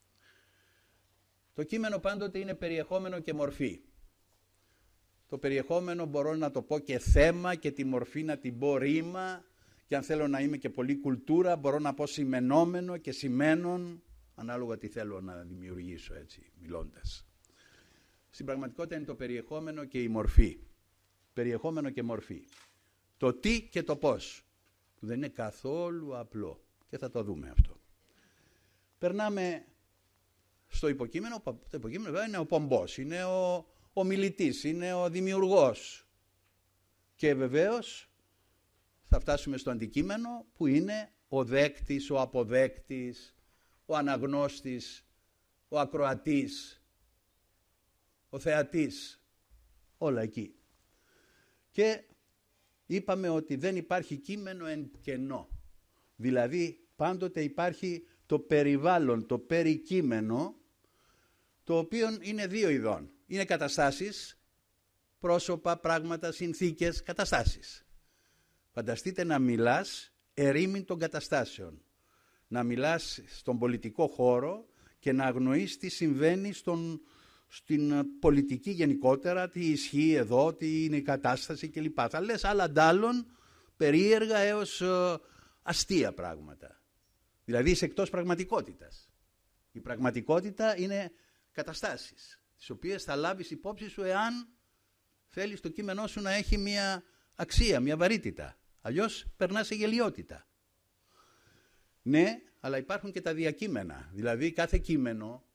Το κείμενο πάντοτε είναι περιεχόμενο και μορφή. Το περιεχόμενο μπορώ να το πω και θέμα και τη μορφή να την πω ρήμα και αν θέλω να είμαι και πολύ κουλτούρα μπορώ να πω σημενόμενο και σημαίνον ανάλογα τι θέλω να δημιουργήσω έτσι μιλώντας. Στην πραγματικότητα είναι το περιεχόμενο και η μορφή. Περιεχόμενο και μορφή. Το τι και το πώς που δεν είναι καθόλου απλό και θα το δούμε αυτό. Περνάμε στο υποκείμενο. Το υποκείμενο βέβαια είναι ο πομπός, είναι ο, ο μιλητής, είναι ο δημιουργός. Και βεβαίως θα φτάσουμε στο αντικείμενο που είναι ο δέκτης, ο αποδέκτης, ο αναγνώστης, ο ακροατής, ο θεατής, όλα εκεί. Και είπαμε ότι δεν υπάρχει κείμενο εν κενό. Δηλαδή πάντοτε υπάρχει το περιβάλλον, το περικείμενο, το οποίο είναι δύο ειδών. Είναι καταστάσεις, πρόσωπα, πράγματα, συνθήκες, καταστάσεις. Φανταστείτε να μιλάς ερήμην των καταστάσεων. Να μιλάς στον πολιτικό χώρο και να αγνοείς τι συμβαίνει στον, στην πολιτική γενικότερα, τι ισχύει εδώ, τι είναι η κατάσταση κλπ. Θα λες άλλα αντάλλων περίεργα έως ε, αστεία πράγματα. Δηλαδή είσαι εκτός πραγματικότητας. Η πραγματικότητα είναι καταστάσεις, τις οποίες θα λάβεις υπόψη σου εάν θέλεις το κείμενό σου να έχει μια αξία, μια βαρύτητα. Αλλιώς περνάς σε γελιότητα. Ναι, αλλά υπάρχουν και τα διακείμενα. Δηλαδή κάθε κείμενο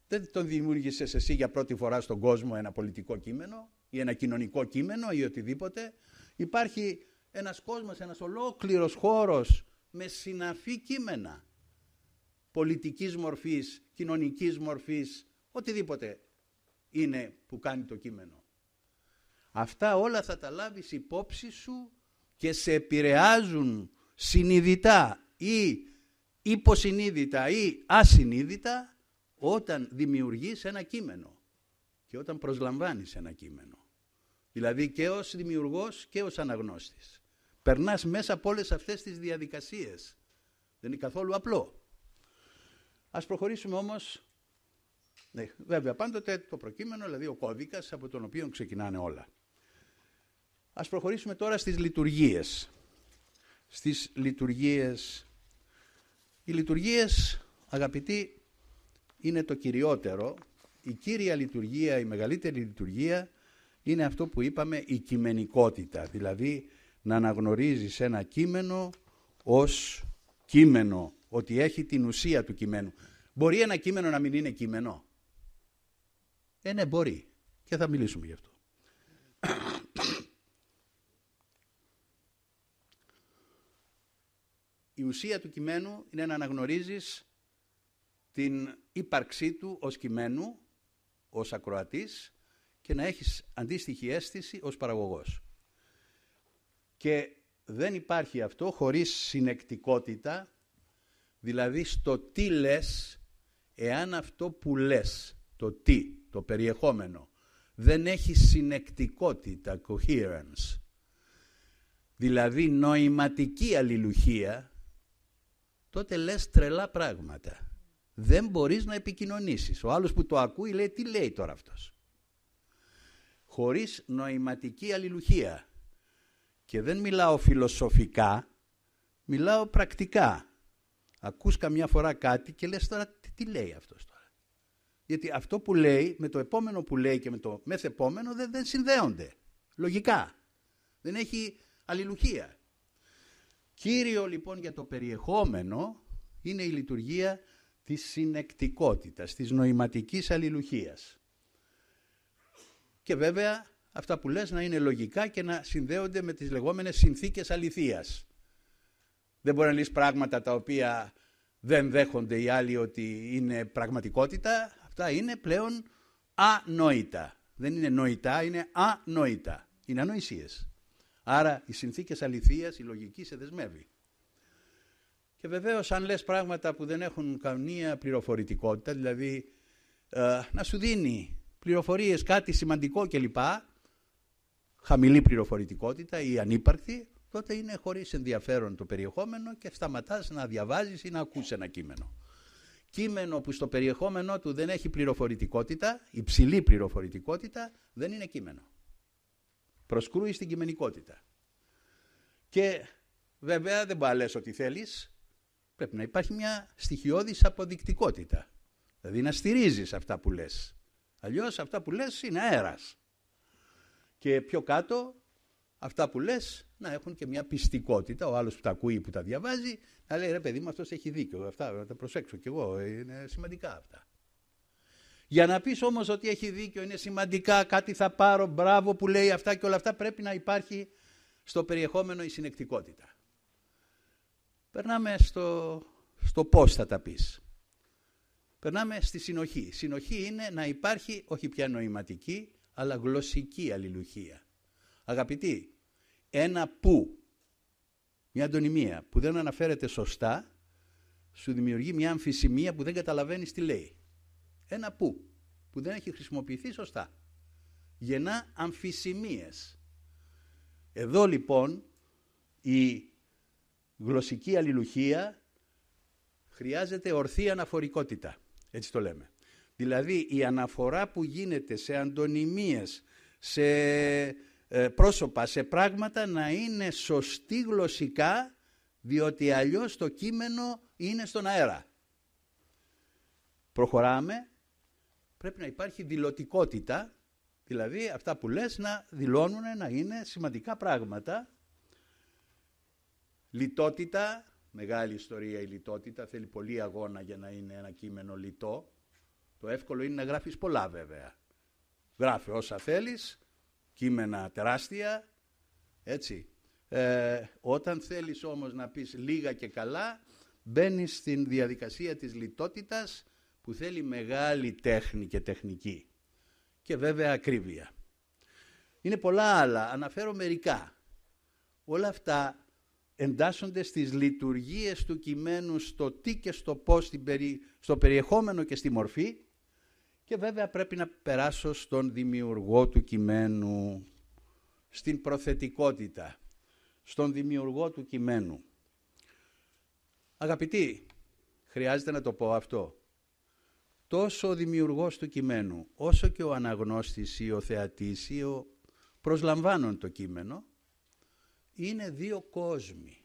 Δεν τον δημιούργησες εσύ για πρώτη φορά στον κόσμο ένα πολιτικό κείμενο ή ένα κοινωνικό κείμενο ή οτιδήποτε. Υπάρχει ένας κόσμος, ένας ολόκληρος χώρος με συναφή κείμενα πολιτικής μορφής, κοινωνικής μορφής, οτιδήποτε είναι που κάνει το κείμενο. Αυτά όλα θα τα λάβεις υπόψη σου και σε επηρεάζουν συνειδητά ή υποσυνείδητα ή ασυνείδητα όταν δημιουργείς ένα κείμενο και όταν προσλαμβάνεις ένα κείμενο. Δηλαδή και ως δημιουργός και ως αναγνώστης. Περνάς μέσα από όλες αυτές τις διαδικασίες. Δεν είναι καθόλου απλό. Ας προχωρήσουμε όμως, ναι, βέβαια πάντοτε το προκείμενο, δηλαδή ο κώδικας από τον οποίο ξεκινάνε όλα. Ας προχωρήσουμε τώρα στις λειτουργίες. Στις λειτουργίες. Οι λειτουργίες, αγαπητοί, είναι το κυριότερο. Η κύρια λειτουργία, η μεγαλύτερη λειτουργία είναι αυτό που είπαμε, η κειμενικότητα. Δηλαδή να αναγνωρίζεις ένα κείμενο ως κείμενο, ότι έχει την ουσία του κειμένου. Μπορεί ένα κείμενο να μην είναι κείμενο? Ε, ναι, μπορεί. Και θα μιλήσουμε γι' αυτό. Η ουσία του κειμένου είναι να αναγνωρίζεις την ύπαρξή του ως κειμένου, ως ακροατής και να έχεις αντίστοιχη αίσθηση ως παραγωγός. Και δεν υπάρχει αυτό χωρίς συνεκτικότητα, δηλαδή στο τι λες, εάν αυτό που λες, το τι, το περιεχόμενο, δεν έχει συνεκτικότητα, coherence, δηλαδή νοηματική αλληλουχία, τότε λες τρελά πράγματα. Δεν μπορείς να επικοινωνήσεις. Ο άλλος που το ακούει λέει, τι λέει τώρα αυτός? Χωρίς νοηματική αλληλουχία. Και δεν μιλάω φιλοσοφικά, μιλάω πρακτικά. Ακούς καμιά φορά κάτι και λες τώρα τι, τι λέει αυτός τώρα. Γιατί αυτό που λέει με το επόμενο που λέει και με το μεθεπόμενο δεν, δεν συνδέονται. Λογικά. Δεν έχει αλληλουχία. Κύριο λοιπόν για το περιεχόμενο είναι η λειτουργία της συνεκτικότητας, της νοηματικής αλληλουχίας. Και βέβαια αυτά που λες να είναι λογικά και να συνδέονται με τις λεγόμενες συνθήκες αληθείας. Δεν μπορεί να λες πράγματα τα οποία δεν δέχονται οι άλλοι ότι είναι πραγματικότητα. Αυτά είναι πλέον ανόητα. Δεν είναι νοητά, είναι ανόητα. Είναι ανοησίες. Άρα οι συνθήκες αληθείας, η λογική σε δεσμεύει. Και βεβαίως αν λες πράγματα που δεν έχουν καμία πληροφορητικότητα, δηλαδή ε, να σου δίνει πληροφορίες, κάτι σημαντικό κλπ, χαμηλή πληροφορητικότητα ή ανύπαρκτη, τότε είναι χωρίς ενδιαφέρον το περιεχόμενο και σταματάς να διαβάζεις ή να ακούς ένα κείμενο. Κείμενο που στο περιεχόμενό του δεν έχει πληροφορητικότητα, υψηλή πληροφορητικότητα, δεν είναι κείμενο. Προσκρούει στην κειμενικότητα. Και βέβαια δεν μπορεί να λες ό,τι θέλεις, πρέπει να υπάρχει μια στοιχειώδης αποδεικτικότητα. Δηλαδή να στηρίζεις αυτά που λες. Αλλιώς αυτά που λες είναι αέρας. Και πιο κάτω αυτά που λες να έχουν και μια πιστικότητα. Ο άλλος που τα ακούει, που τα διαβάζει, να λέει ρε παιδί μου αυτός έχει δίκιο. Αυτά να τα προσέξω κι εγώ, είναι σημαντικά αυτά. Για να πεις όμως ότι έχει δίκιο, είναι σημαντικά, κάτι θα πάρω, μπράβο που λέει αυτά και όλα αυτά, πρέπει να υπάρχει στο περιεχόμενο η συνεκτικότητα. Περνάμε στο, στο πώς θα τα πεις. Περνάμε στη συνοχή. Συνοχή είναι να υπάρχει όχι πια νοηματική, αλλά γλωσσική αλληλουχία. Αγαπητοί, ένα που, μια αντωνυμία που δεν αναφέρεται σωστά, σου δημιουργεί μια αμφισημία που δεν καταλαβαίνεις τι λέει. Ένα που, που δεν έχει χρησιμοποιηθεί σωστά. Γεννά αμφισημίες. Εδώ λοιπόν η γλωσσική αλληλουχία χρειάζεται ορθή αναφορικότητα. Έτσι το λέμε. Δηλαδή η αναφορά που γίνεται σε αντωνυμίες, σε ε, πρόσωπα, σε πράγματα να είναι σωστή γλωσσικά, διότι αλλιώς το κείμενο είναι στον αέρα. Προχωράμε, πρέπει να υπάρχει δηλωτικότητα, δηλαδή αυτά που λες να δηλώνουν να είναι σημαντικά πράγματα. Λιτότητα, μεγάλη ιστορία η λιτότητα, θέλει πολύ αγώνα για να είναι ένα κείμενο λιτό. Το εύκολο είναι να γράφεις πολλά βέβαια. Γράφε όσα θέλεις, κείμενα τεράστια, έτσι. Ε, όταν θέλεις όμως να πεις λίγα και καλά, μπαίνεις στην διαδικασία της λιτότητας που θέλει μεγάλη τέχνη και τεχνική. Και βέβαια ακρίβεια. Είναι πολλά άλλα, αναφέρω μερικά. Όλα αυτά εντάσσονται στις λειτουργίες του κειμένου, στο τι και στο πώς, στο περιεχόμενο και στη μορφή, και βέβαια πρέπει να περάσω στον δημιουργό του κειμένου, στην προθετικότητα, στον δημιουργό του κειμένου. Αγαπητοί, χρειάζεται να το πω αυτό. Τόσο ο δημιουργός του κειμένου, όσο και ο αναγνώστης ή ο θεατής ή ο προσλαμβάνων το κείμενο, είναι δύο κόσμοι.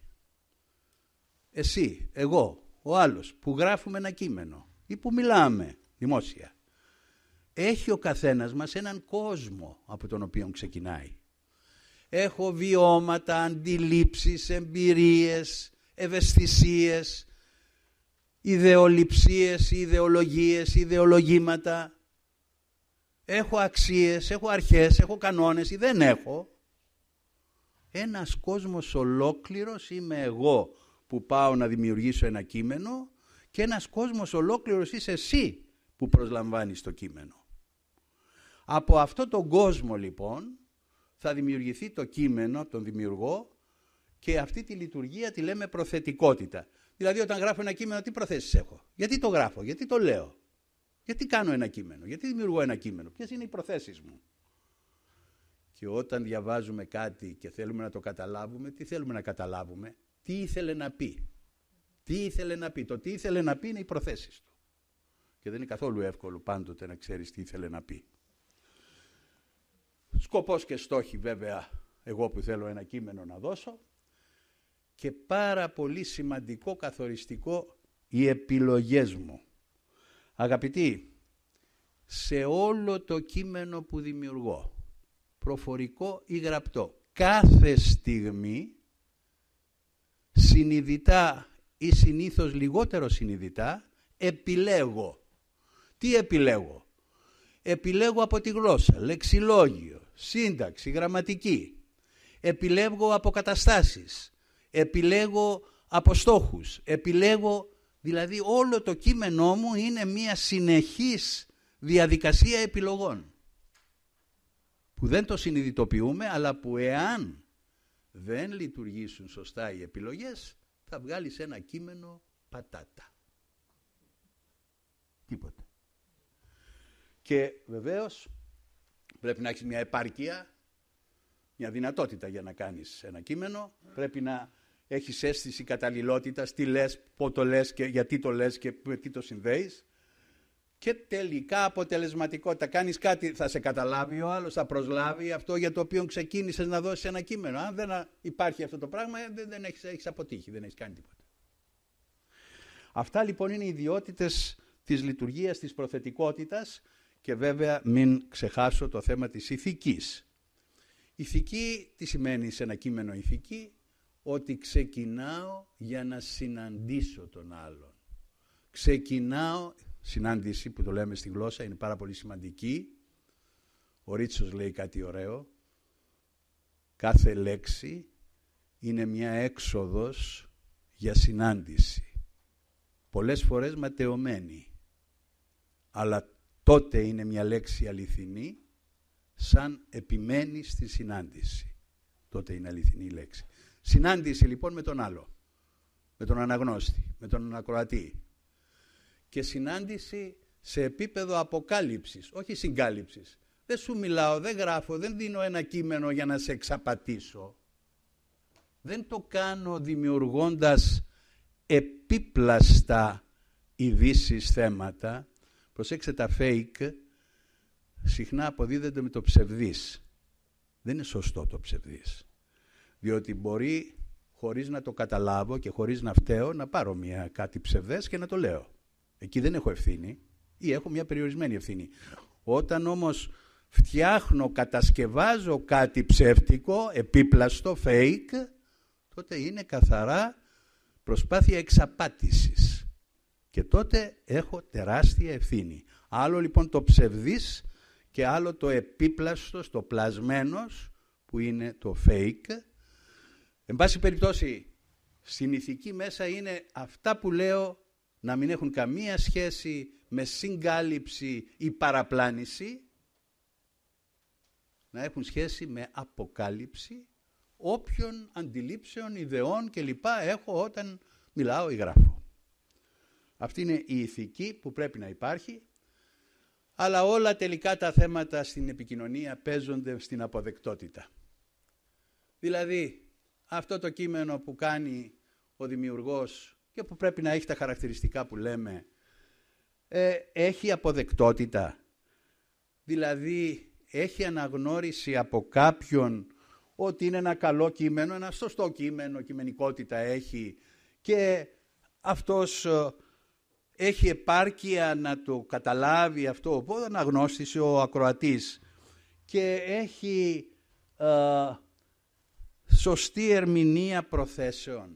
Εσύ, εγώ, ο άλλος που γράφουμε ένα κείμενο ή που μιλάμε δημόσια, έχει ο καθένας μας έναν κόσμο από τον οποίο ξεκινάει. Έχω βιώματα, αντιλήψεις, εμπειρίες, ευαισθησίες, ιδεολειψίες, ιδεολογίες, ιδεολογήματα. Έχω αξίες, έχω αρχές, έχω κανόνες ή δεν έχω. Ένας κόσμος ολόκληρος είμαι εγώ που πάω να δημιουργήσω ένα κείμενο, και ένας κόσμος ολόκληρος είσαι εσύ που προσλαμβάνεις το κείμενο. Από αυτό τον κόσμο λοιπόν θα δημιουργηθεί το κείμενο, τον δημιουργό, και αυτή τη λειτουργία τη λέμε προθετικότητα. Δηλαδή όταν γράφω ένα κείμενο, τι προθέσεις έχω? Γιατί το γράφω, γιατί το λέω, γιατί κάνω ένα κείμενο, γιατί δημιουργώ ένα κείμενο, ποιες είναι οι προθέσεις μου? Και όταν διαβάζουμε κάτι και θέλουμε να το καταλάβουμε, τι θέλουμε να καταλάβουμε? Τι ήθελε να πει. Τι ήθελε να πει. Το τι ήθελε να πει είναι οι προθέσεις του. Και δεν είναι καθόλου εύκολο πάντοτε να ξέρεις τι ήθελε να πει. Σκοπός και στόχοι βέβαια, εγώ που θέλω ένα κείμενο να δώσω, και πάρα πολύ σημαντικό, καθοριστικό, οι επιλογές μου. Αγαπητοί, σε όλο το κείμενο που δημιουργώ, προφορικό ή γραπτό, κάθε στιγμή, συνειδητά ή συνήθως λιγότερο συνειδητά, επιλέγω. Τι επιλέγω? Επιλέγω από τη γλώσσα, λεξιλόγιο, σύνταξη, γραμματική. Επιλέγω από καταστάσεις. Επιλέγω από στόχους. Επιλέγω, δηλαδή όλο το κείμενό μου είναι μια συνεχής διαδικασία επιλογών. Που δεν το συνειδητοποιούμε, αλλά που εάν δεν λειτουργήσουν σωστά οι επιλογές, θα βγάλεις ένα κείμενο πατάτα. Τίποτα. Και βεβαίως πρέπει να έχεις μια επάρκεια, μια δυνατότητα για να κάνεις ένα κείμενο. Πρέπει να έχεις αίσθηση καταλληλότητας, τι λες, πού το λες και γιατί το λες και με τι το συνδέεις. Και τελικά αποτελεσματικότητα. Κάνεις κάτι, θα σε καταλάβει ο άλλος, θα προσλάβει αυτό για το οποίο ξεκίνησες να δώσεις ένα κείμενο. Αν δεν υπάρχει αυτό το πράγμα, δεν, δεν έχεις, έχεις αποτύχει, δεν έχεις κάνει τίποτα. Αυτά λοιπόν είναι οι ιδιότητες της λειτουργίας, της προθετικότητας, και βέβαια μην ξεχάσω το θέμα της ηθικής. Ηθική, τι σημαίνει σε ένα κείμενο ηθική? Ότι ξεκινάω για να συναντήσω τον άλλον. Ξεκινάω, συνάντηση που το λέμε στη γλώσσα είναι πάρα πολύ σημαντική. Ο Ρίτσος λέει κάτι ωραίο. Κάθε λέξη είναι μια έξοδος για συνάντηση. Πολλές φορές ματαιωμένη. Αλλά τότε είναι μια λέξη αληθινή, σαν επιμένει στη συνάντηση. Τότε είναι αληθινή η λέξη. Συνάντηση λοιπόν με τον άλλο, με τον αναγνώστη, με τον ακροατή. Και συνάντηση σε επίπεδο αποκάλυψης, όχι συγκάλυψης. Δεν σου μιλάω, δεν γράφω, δεν δίνω ένα κείμενο για να σε εξαπατήσω. Δεν το κάνω δημιουργώντας επίπλαστα ειδήσεις, θέματα. Προσέξτε, τα fake συχνά αποδίδεται με το ψευδής. Δεν είναι σωστό το ψευδής. Διότι μπορεί χωρίς να το καταλάβω και χωρίς να φταίω να πάρω μια, κάτι ψευδές και να το λέω. Εκεί δεν έχω ευθύνη ή έχω μια περιορισμένη ευθύνη. Όταν όμως φτιάχνω, κατασκευάζω κάτι ψεύτικο, επίπλαστο, fake, τότε είναι καθαρά προσπάθεια εξαπάτησης. Και τότε έχω τεράστια ευθύνη. Άλλο λοιπόν το ψευδής και άλλο το επίπλαστος, το πλασμένος, που είναι το fake. Εν πάση περιπτώσει, στην ηθική μέσα είναι αυτά που λέω να μην έχουν καμία σχέση με συγκάλυψη ή παραπλάνηση, να έχουν σχέση με αποκάλυψη όποιων αντιλήψεων, ιδεών κλπ. Έχω όταν μιλάω ή γράφω. Αυτή είναι η ηθική που πρέπει να υπάρχει, αλλά όλα τελικά τα θέματα στην επικοινωνία παίζονται στην αποδεκτότητα. Δηλαδή, αυτό το κείμενο που κάνει ο δημιουργός και που πρέπει να έχει τα χαρακτηριστικά που λέμε, ε, έχει αποδεκτότητα. Δηλαδή, έχει αναγνώριση από κάποιον ότι είναι ένα καλό κείμενο, ένα σωστό κείμενο, κειμενικότητα έχει και αυτός έχει επάρκεια να το καταλάβει αυτό, οπότε αναγνώστησε ο ακροατής και έχει ε, σωστή ερμηνεία προθέσεων.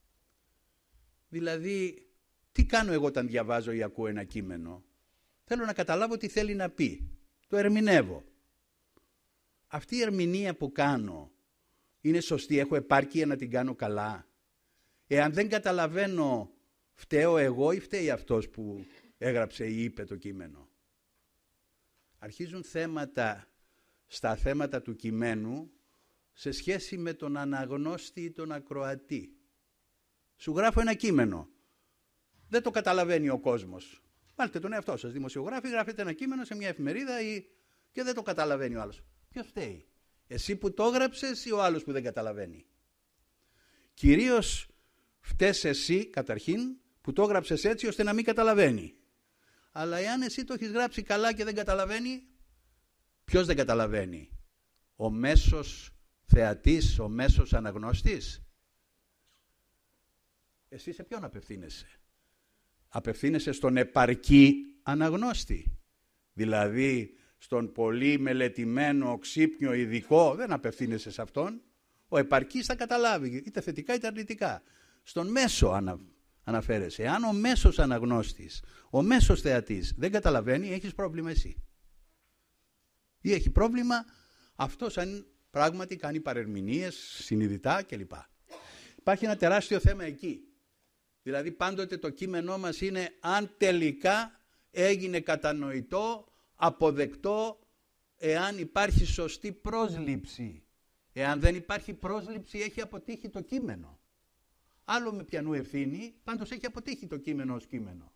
Δηλαδή, τι κάνω εγώ όταν διαβάζω ή ακούω ένα κείμενο? Θέλω να καταλάβω τι θέλει να πει. Το ερμηνεύω. Αυτή η ερμηνεία που κάνω είναι σωστή, έχω επάρκεια να την κάνω καλά? Εάν δεν καταλαβαίνω, φταίω εγώ ή φταίει αυτός που έγραψε ή είπε το κείμενο? Αρχίζουν θέματα στα θέματα του κειμένου σε σχέση με τον αναγνώστη ή τον ακροατή. Σου γράφω ένα κείμενο. Δεν το καταλαβαίνει ο κόσμος. Βάλτε τον εαυτό σας, δημοσιογράφοι, γράφετε ένα κείμενο σε μια εφημερίδα ή... και δεν το καταλαβαίνει ο άλλος. Ποιος φταίει? Εσύ που το έγραψες ή ο άλλος που δεν καταλαβαίνει? Κυρίως φταίς εσύ καταρχήν που το έγραψες έτσι ώστε να μην καταλαβαίνει. Αλλά εάν εσύ το έχεις γράψει καλά και δεν καταλαβαίνει, ποιος δεν καταλαβαίνει? Ο μέσος θεατής, ο μέσος αναγνώστης? Εσύ σε ποιον απευθύνεσαι? Απευθύνεσαι στον επαρκή αναγνώστη, δηλαδή στον πολύ μελετημένο, ξύπνιο, ειδικό? Δεν απευθύνεσαι σε αυτόν. Ο επαρκής θα καταλάβει, είτε θετικά είτε αρνητικά. Στον μέσο ανα, αναφέρεσαι. Αν ο μέσος αναγνώστης, ο μέσος θεατής δεν καταλαβαίνει, έχεις πρόβλημα εσύ. Ή έχει πρόβλημα αυτός αν πράγματι κάνει παρερμηνίες, συνειδητά κλπ. Υπάρχει ένα τεράστιο θέμα εκεί. Δηλαδή πάντοτε το κείμενό μας είναι αν τελικά έγινε κατανοητό, αποδεκτό, εάν υπάρχει σωστή πρόσληψη. Εάν δεν υπάρχει πρόσληψη, έχει αποτύχει το κείμενο. Άλλο με ποιανού ευθύνη, πάντως έχει αποτύχει το κείμενο ως κείμενο.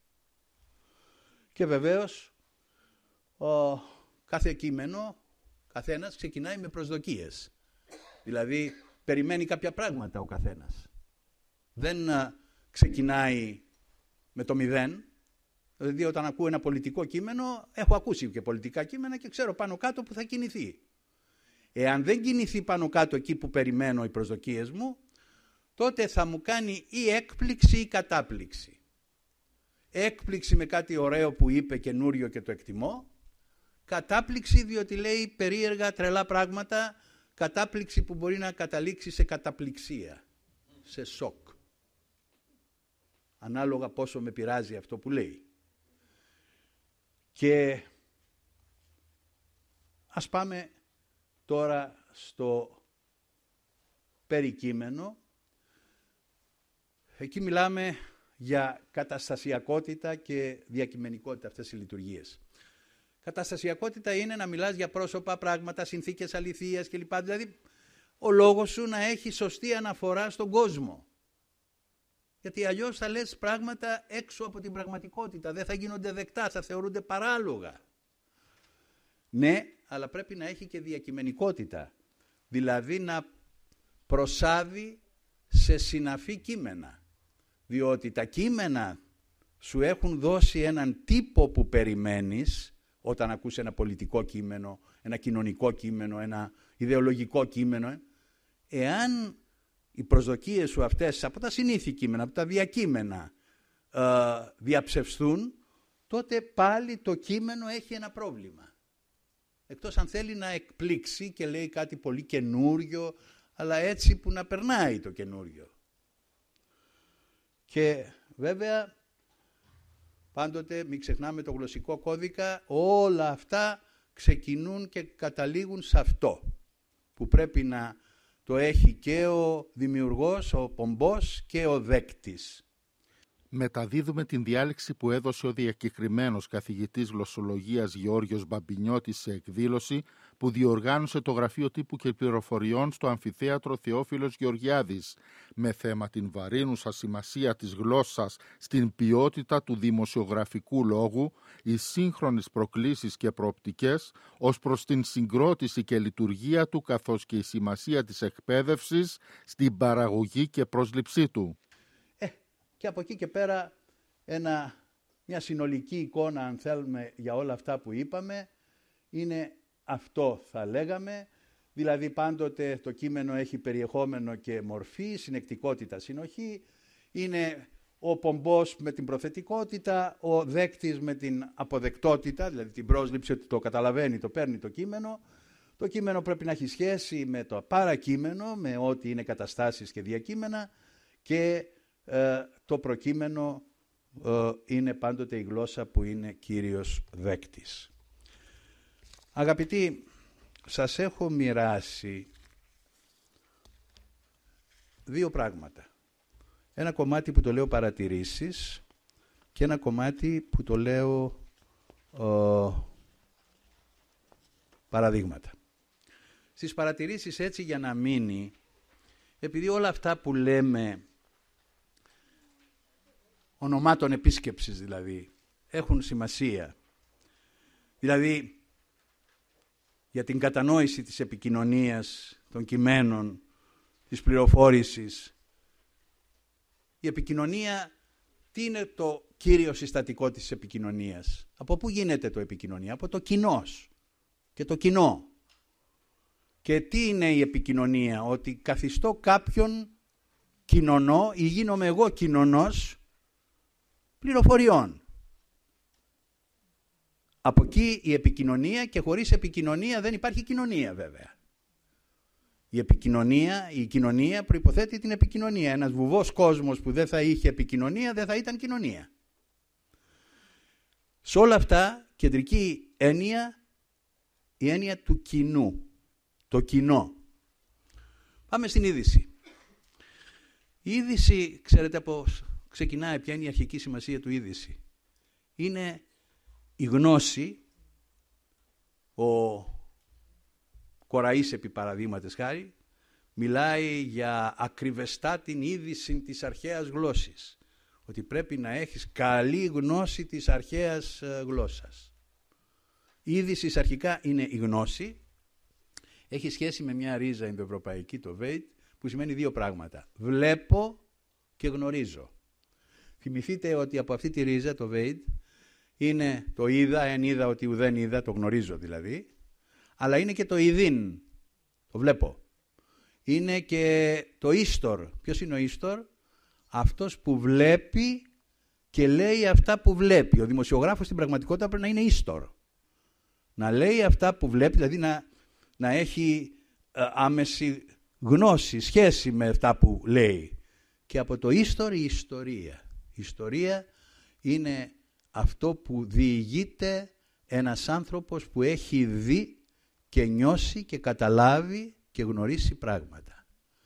Και βεβαίως, ο, κάθε κείμενο, καθένας ξεκινάει με προσδοκίες. Δηλαδή, περιμένει κάποια πράγματα ο καθένας. Δεν α, ξεκινάει με το μηδέν. Δηλαδή, όταν ακούω ένα πολιτικό κείμενο, έχω ακούσει και πολιτικά κείμενα και ξέρω πάνω κάτω που θα κινηθεί. Εάν δεν κινηθεί πάνω κάτω εκεί που περιμένω οι προσδοκίες μου, τότε θα μου κάνει ή έκπληξη ή κατάπληξη. Έκπληξη με κάτι ωραίο που είπε καινούριο και το εκτιμώ. Κατάπληξη διότι λέει περίεργα τρελά πράγματα. Κατάπληξη που μπορεί να καταλήξει σε καταπληξία, σε σοκ. Ανάλογα πόσο με πειράζει αυτό που λέει. Και ας πάμε τώρα στο περικείμενο. Εκεί μιλάμε για καταστασιακότητα και διακειμενικότητα, αυτές οι λειτουργίες. Καταστασιακότητα είναι να μιλάς για πρόσωπα, πράγματα, συνθήκες αληθείας κλπ. Δηλαδή, ο λόγος σου να έχει σωστή αναφορά στον κόσμο. Γιατί αλλιώς θα λες πράγματα έξω από την πραγματικότητα, δεν θα γίνονται δεκτά, θα θεωρούνται παράλογα. Ναι, αλλά πρέπει να έχει και διακειμενικότητα. Δηλαδή να προσάδει σε συναφή κείμενα. Διότι τα κείμενα σου έχουν δώσει έναν τύπο που περιμένεις όταν ακούς ένα πολιτικό κείμενο, ένα κοινωνικό κείμενο, ένα ιδεολογικό κείμενο. Εάν οι προσδοκίες σου αυτές από τα συνήθη κείμενα, από τα διακείμενα ε, διαψευστούν, τότε πάλι το κείμενο έχει ένα πρόβλημα. Εκτός αν θέλει να εκπλήξει και λέει κάτι πολύ καινούριο, αλλά έτσι που να περνάει το καινούριο. Και βέβαια πάντοτε μην ξεχνάμε το γλωσσικό κώδικα, όλα αυτά ξεκινούν και καταλήγουν σε αυτό που πρέπει να το έχει και ο δημιουργός, ο πομπός και ο δέκτης. Μεταδίδουμε την διάλεξη που έδωσε ο διακεκριμένος καθηγητής γλωσσολογίας Γεώργιος Μπαμπινιώτης σε εκδήλωση που διοργάνωσε το Γραφείο Τύπου και Πληροφοριών στο Αμφιθέατρο Θεόφιλος Γεωργιάδης, με θέμα την βαρύνουσα σημασία της γλώσσας στην ποιότητα του δημοσιογραφικού λόγου, οι σύγχρονες προκλήσεις και προοπτικές ως προς την συγκρότηση και λειτουργία του, καθώς και η σημασία της εκπαίδευσης στην παραγωγή και πρόσληψή του. Και από εκεί και πέρα ένα, μια συνολική εικόνα, αν θέλουμε, για όλα αυτά που είπαμε, είναι αυτό θα λέγαμε, δηλαδή πάντοτε το κείμενο έχει περιεχόμενο και μορφή, συνεκτικότητα, συνοχή, είναι ο πομπός με την προθετικότητα, ο δέκτης με την αποδεκτότητα, δηλαδή την πρόσληψη ότι το καταλαβαίνει, το παίρνει το κείμενο. Το κείμενο πρέπει να έχει σχέση με το παρακείμενο, με ό,τι είναι καταστάσεις και διακείμενα, και ε, το προκείμενο ε, είναι πάντοτε η γλώσσα που είναι κύριος δέκτης. Αγαπητοί, σας έχω μοιράσει δύο πράγματα. Ένα κομμάτι που το λέω παρατηρήσεις και ένα κομμάτι που το λέω ε, παραδείγματα. Στις παρατηρήσεις, έτσι για να μείνει, επειδή όλα αυτά που λέμε, ονομάτων επίσκεψης δηλαδή, έχουν σημασία, δηλαδή για την κατανόηση της επικοινωνίας, των κειμένων, της πληροφόρησης. Η επικοινωνία, τι είναι το κύριο συστατικό της επικοινωνίας? Από πού γίνεται το επικοινωνία? Από το κοινός και το κοινό. Και τι είναι η επικοινωνία? Ότι καθιστώ κάποιον κοινωνό ή γίνομαι εγώ κοινωνός πληροφοριών. Από εκεί η επικοινωνία, και χωρίς επικοινωνία δεν υπάρχει κοινωνία βέβαια. Η επικοινωνία, η κοινωνία προϋποθέτει την επικοινωνία. Ένας βουβός κόσμος που δεν θα είχε επικοινωνία δεν θα ήταν κοινωνία. Σε όλα αυτά κεντρική έννοια, η έννοια του κοινού. Το κοινό. Πάμε στην είδηση. Η είδηση, ξέρετε πώς ξεκινάει, ποια είναι η αρχική σημασία του είδηση? Είναι η γνώση. Ο Κοραής, επί παραδείγματες χάρη, μιλάει για ακριβεστά την είδηση της αρχαίας γλώσσης. Ότι πρέπει να έχεις καλή γνώση της αρχαίας γλώσσας. Η είδηση αρχικά είναι η γνώση. Έχει σχέση με μια ρίζα ινδοευρωπαϊκή, το βέιτ, που σημαίνει δύο πράγματα. Βλέπω και γνωρίζω. Θυμηθείτε ότι από αυτή τη ρίζα, το βέιτ, είναι το είδα, εν είδα ότι ουδέν είδα, το γνωρίζω δηλαδή, αλλά είναι και το ειδήν, το βλέπω. Είναι και το ίστορ. Ποιος είναι ο ίστορ? Αυτός που βλέπει και λέει αυτά που βλέπει. Ο δημοσιογράφος στην πραγματικότητα πρέπει να είναι ίστορ. Να λέει αυτά που βλέπει, δηλαδή να, να έχει ε, άμεση γνώση, σχέση με αυτά που λέει. Και από το ίστορ η ιστορία. Η ιστορία είναι αυτό που διηγείται ένας άνθρωπος που έχει δει και νιώσει και καταλάβει και γνωρίσει πράγματα.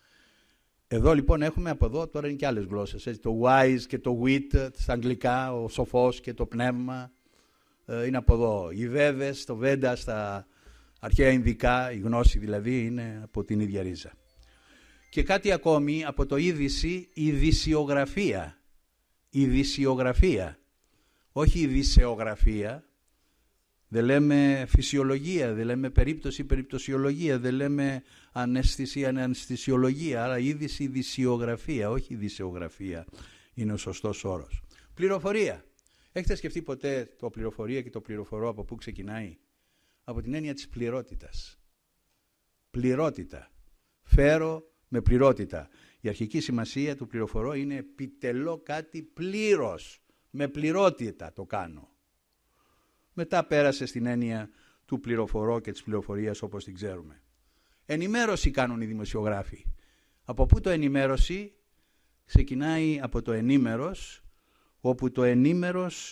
Εδώ λοιπόν έχουμε από εδώ, τώρα είναι και άλλες γλώσσες, έτσι, το wise και το wit στα αγγλικά, ο σοφός και το πνεύμα, ε, είναι από εδώ. Οι Βέδες, το Βέντα στα αρχαία Ινδικά, η γνώση δηλαδή, είναι από την ίδια ρίζα. Και κάτι ακόμη, από το είδηση, η ειδησιογραφία. Η ειδησιογραφία, όχι η ειδησεογραφία. Δεν λέμε φυσιολογία, δεν λέμε περίπτωση, περιπτωσιολογία, δεν λέμε αναισθησία, αναισθησιολογία, άρα είδηση, ειδησιογραφία, όχι ειδησεογραφία είναι ο σωστός όρος. Πληροφορία. Έχετε σκεφτεί ποτέ το πληροφορία και το πληροφορώ από πού ξεκινάει? Από την έννοια της πληρότητας. Πληρότητα. Φέρω με πληρότητα. Η αρχική σημασία του πληροφορώ είναι επιτελώ κάτι πλήρως. Με πληρότητα το κάνω. Μετά πέρασε στην έννοια του πληροφορώ και της πληροφορίας όπως την ξέρουμε. Ενημέρωση κάνουν οι δημοσιογράφοι. Από πού το ενημέρωση? Ξεκινάει από το ενήμερος, όπου το ενήμερος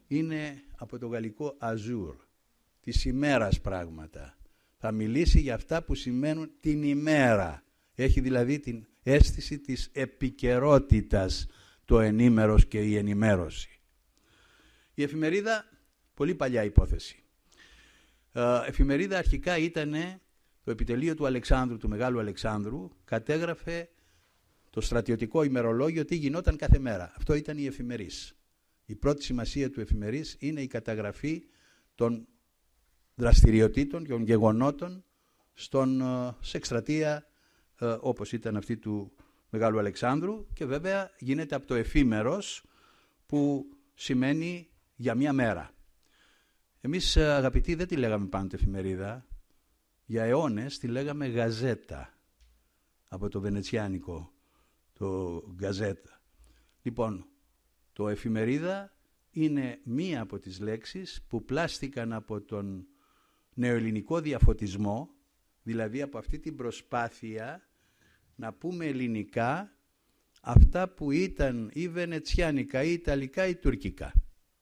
είναι από το γαλλικό azur, της ημέρας πράγματα. Θα μιλήσει για αυτά που σημαίνουν την ημέρα. Έχει δηλαδή την αίσθηση της επικαιρότητας το ενήμερος και η ενημέρωση. Η εφημερίδα, πολύ παλιά υπόθεση. Ε, εφημερίδα αρχικά ήταν το επιτελείο του Αλεξάνδρου, του Μεγάλου Αλεξάνδρου, κατέγραφε το στρατιωτικό ημερολόγιο τι γινόταν κάθε μέρα. Αυτό ήταν η εφημερής. Η πρώτη σημασία του εφημερής είναι η καταγραφή των δραστηριοτήτων, των γεγονότων στον, σε εκστρατεία ε, όπως ήταν αυτή του Μεγάλου Αλεξάνδρου, και βέβαια γίνεται από το εφήμερος που σημαίνει για μία μέρα. Εμείς, αγαπητοί, δεν τη λέγαμε πάντοτε εφημερίδα. Για αιώνες τη λέγαμε γαζέτα, από το βενετσιάνικο, το γκαζέτα. Λοιπόν, το εφημερίδα είναι μία από τις λέξεις που πλάστηκαν από τον νεοελληνικό διαφωτισμό, δηλαδή από αυτή την προσπάθεια να πούμε ελληνικά αυτά που ήταν ή βενετσιάνικα ή ιταλικά ή τουρκικά.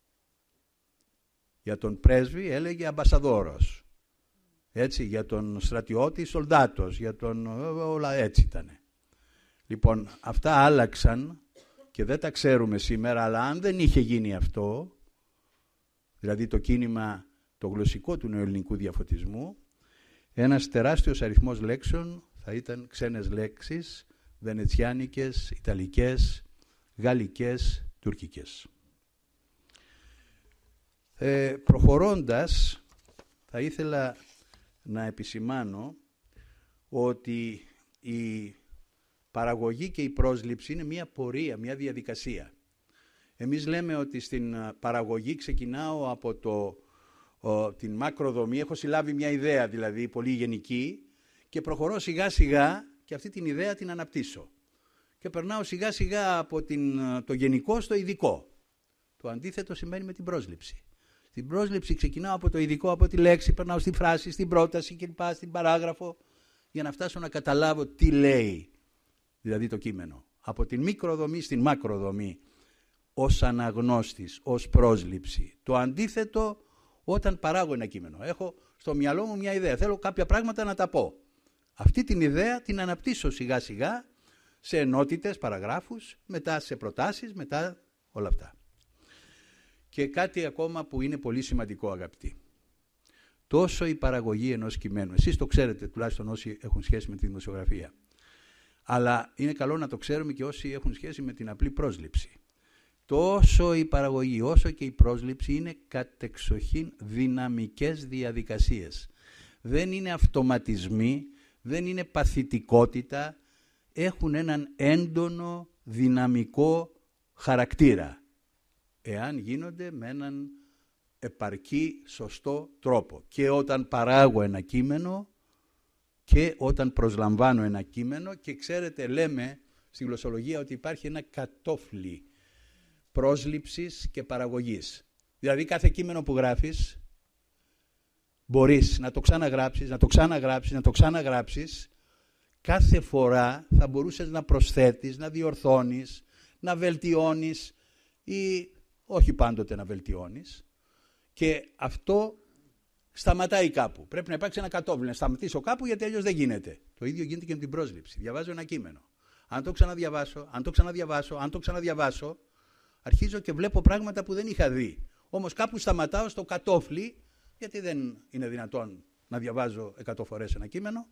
Για τον πρέσβη έλεγε αμπασαδόρος. Έτσι, για τον στρατιώτη σολδάτος, για τον... όλα έτσι ήτανε. Λοιπόν, αυτά άλλαξαν και δεν τα ξέρουμε σήμερα, αλλά αν δεν είχε γίνει αυτό, δηλαδή το κίνημα το γλωσσικό του νεοελληνικού διαφωτισμού, ένας τεράστιος αριθμός λέξεων θα ήταν ξένες λέξεις, βενετσιάνικες, ιταλικές, γαλλικές, τουρκικές. Ε, προχωρώντας, θα ήθελα να επισημάνω ότι η παραγωγή και η πρόσληψη είναι μια πορεία, μια διαδικασία. Εμείς λέμε ότι στην παραγωγή ξεκινάω από το, ο, την μακροδομή, έχω συλλάβει μια ιδέα δηλαδή πολύ γενική και προχωρώ σιγά σιγά και αυτή την ιδέα την αναπτύσσω. Και περνάω σιγά σιγά από την, το γενικό στο ειδικό. Το αντίθετο σημαίνει με την πρόσληψη. Στην πρόσληψη ξεκινάω από το ειδικό, από τη λέξη, περνάω στη φράση, στην πρόταση κλπ, στην παράγραφο, για να φτάσω να καταλάβω τι λέει, δηλαδή το κείμενο. Από την μικροδομή στην μακροδομή, ως αναγνώστης, ως πρόσληψη. Το αντίθετο όταν παράγω ένα κείμενο. Έχω στο μυαλό μου μια ιδέα, θέλω κάποια πράγματα να τα πω. Αυτή την ιδέα την αναπτύσσω σιγά σιγά σε ενότητες, παραγράφους, μετά σε προτάσεις, μετά όλα αυτά. Και κάτι ακόμα που είναι πολύ σημαντικό, αγαπητοί. Τόσο η παραγωγή ενός κειμένου, εσείς το ξέρετε τουλάχιστον όσοι έχουν σχέση με τη δημοσιογραφία, αλλά είναι καλό να το ξέρουμε και όσοι έχουν σχέση με την απλή πρόσληψη. Τόσο η παραγωγή όσο και η πρόσληψη είναι κατεξοχήν δυναμικές διαδικασίες. Δεν είναι αυτοματισμοί, δεν είναι παθητικότητα, έχουν έναν έντονο δυναμικό χαρακτήρα, εάν γίνονται με έναν επαρκή σωστό τρόπο. Και όταν παράγω ένα κείμενο και όταν προσλαμβάνω ένα κείμενο, και ξέρετε λέμε στη γλωσσολογία ότι υπάρχει ένα κατόφλι πρόσληψης και παραγωγής. Δηλαδή κάθε κείμενο που γράφεις μπορείς να το ξαναγράψεις, να το ξαναγράψεις, να το ξαναγράψεις. Κάθε φορά θα μπορούσες να προσθέτεις, να διορθώνεις, να βελτιώνεις ή όχι πάντοτε να βελτιώνεις, και αυτό σταματάει κάπου. Πρέπει να υπάρξει ένα κατόφλι, να σταματήσω κάπου, γιατί αλλιώς δεν γίνεται. Το ίδιο γίνεται και με την πρόσληψη. Διαβάζω ένα κείμενο. Αν το ξαναδιαβάσω, αν το ξαναδιαβάσω, αν το ξαναδιαβάσω, αρχίζω και βλέπω πράγματα που δεν είχα δει. Όμως κάπου σταματάω στο κατόφλι, γιατί δεν είναι δυνατόν να διαβάζω εκατό φορές ένα κείμενο.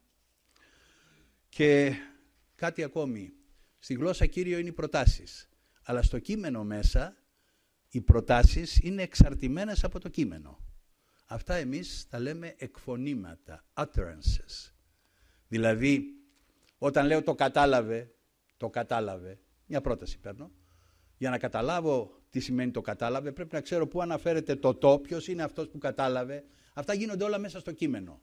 Και κάτι ακόμη. Στη γλώσσα κύριο είναι οι προτάσεις. Αλλά στο κείμενο μέσα οι προτάσεις είναι εξαρτημένες από το κείμενο. Αυτά εμείς τα λέμε εκφωνήματα, utterances. Δηλαδή, όταν λέω το κατάλαβε, το κατάλαβε, μια πρόταση παίρνω, για να καταλάβω τι σημαίνει το κατάλαβε, πρέπει να ξέρω πού αναφέρεται το το, ποιος είναι αυτός που κατάλαβε. Αυτά γίνονται όλα μέσα στο κείμενο.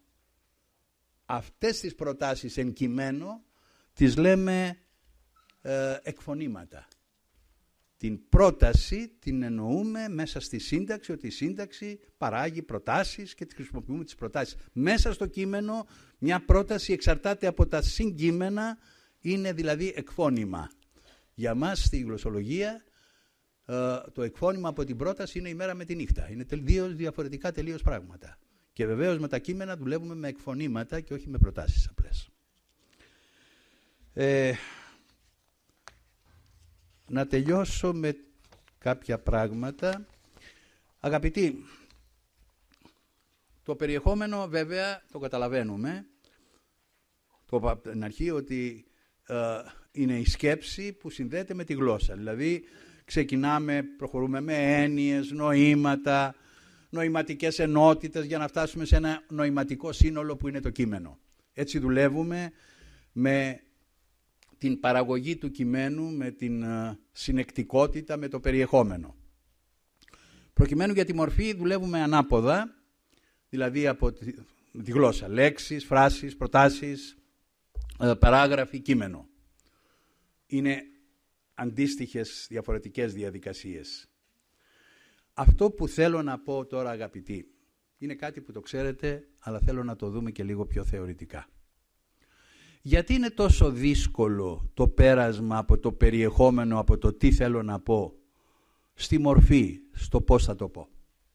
Αυτές τις προτάσεις εν κειμένο τις λέμε ε, εκφωνήματα. Την πρόταση την εννοούμε μέσα στη σύνταξη, ότι η σύνταξη παράγει προτάσεις και τις χρησιμοποιούμε τις προτάσεις. Μέσα στο κείμενο μια πρόταση εξαρτάται από τα συγκείμενα, είναι δηλαδή εκφώνημα. Για μας στη γλωσσολογία ε, το εκφώνημα από την πρόταση είναι η μέρα με τη νύχτα. Είναι δύο διαφορετικά τελείως πράγματα. Και βεβαίως με τα κείμενα δουλεύουμε με εκφωνήματα και όχι με προτάσεις απλές. Ε, να τελειώσω με κάποια πράγματα. Αγαπητοί, το περιεχόμενο βέβαια το καταλαβαίνουμε το, από την αρχή ότι ε, είναι η σκέψη που συνδέεται με τη γλώσσα. Δηλαδή ξεκινάμε, προχωρούμε με έννοιες, νοήματα, νοηματικές ενότητες για να φτάσουμε σε ένα νοηματικό σύνολο που είναι το κείμενο. Έτσι δουλεύουμε με την παραγωγή του κειμένου, με την uh, συνεκτικότητα, με το περιεχόμενο. Προκειμένου για τη μορφή δουλεύουμε ανάποδα, δηλαδή από τη, τη γλώσσα, λέξεις, φράσεις, προτάσεις, uh, παράγραφοι, κείμενο. Είναι αντίστοιχες διαφορετικές διαδικασίες. Αυτό που θέλω να πω τώρα, αγαπητοί, είναι κάτι που το ξέρετε, αλλά θέλω να το δούμε και λίγο πιο θεωρητικά. Γιατί είναι τόσο δύσκολο το πέρασμα από το περιεχόμενο, από το τι θέλω να πω, στη μορφή, στο πώς θα το πω?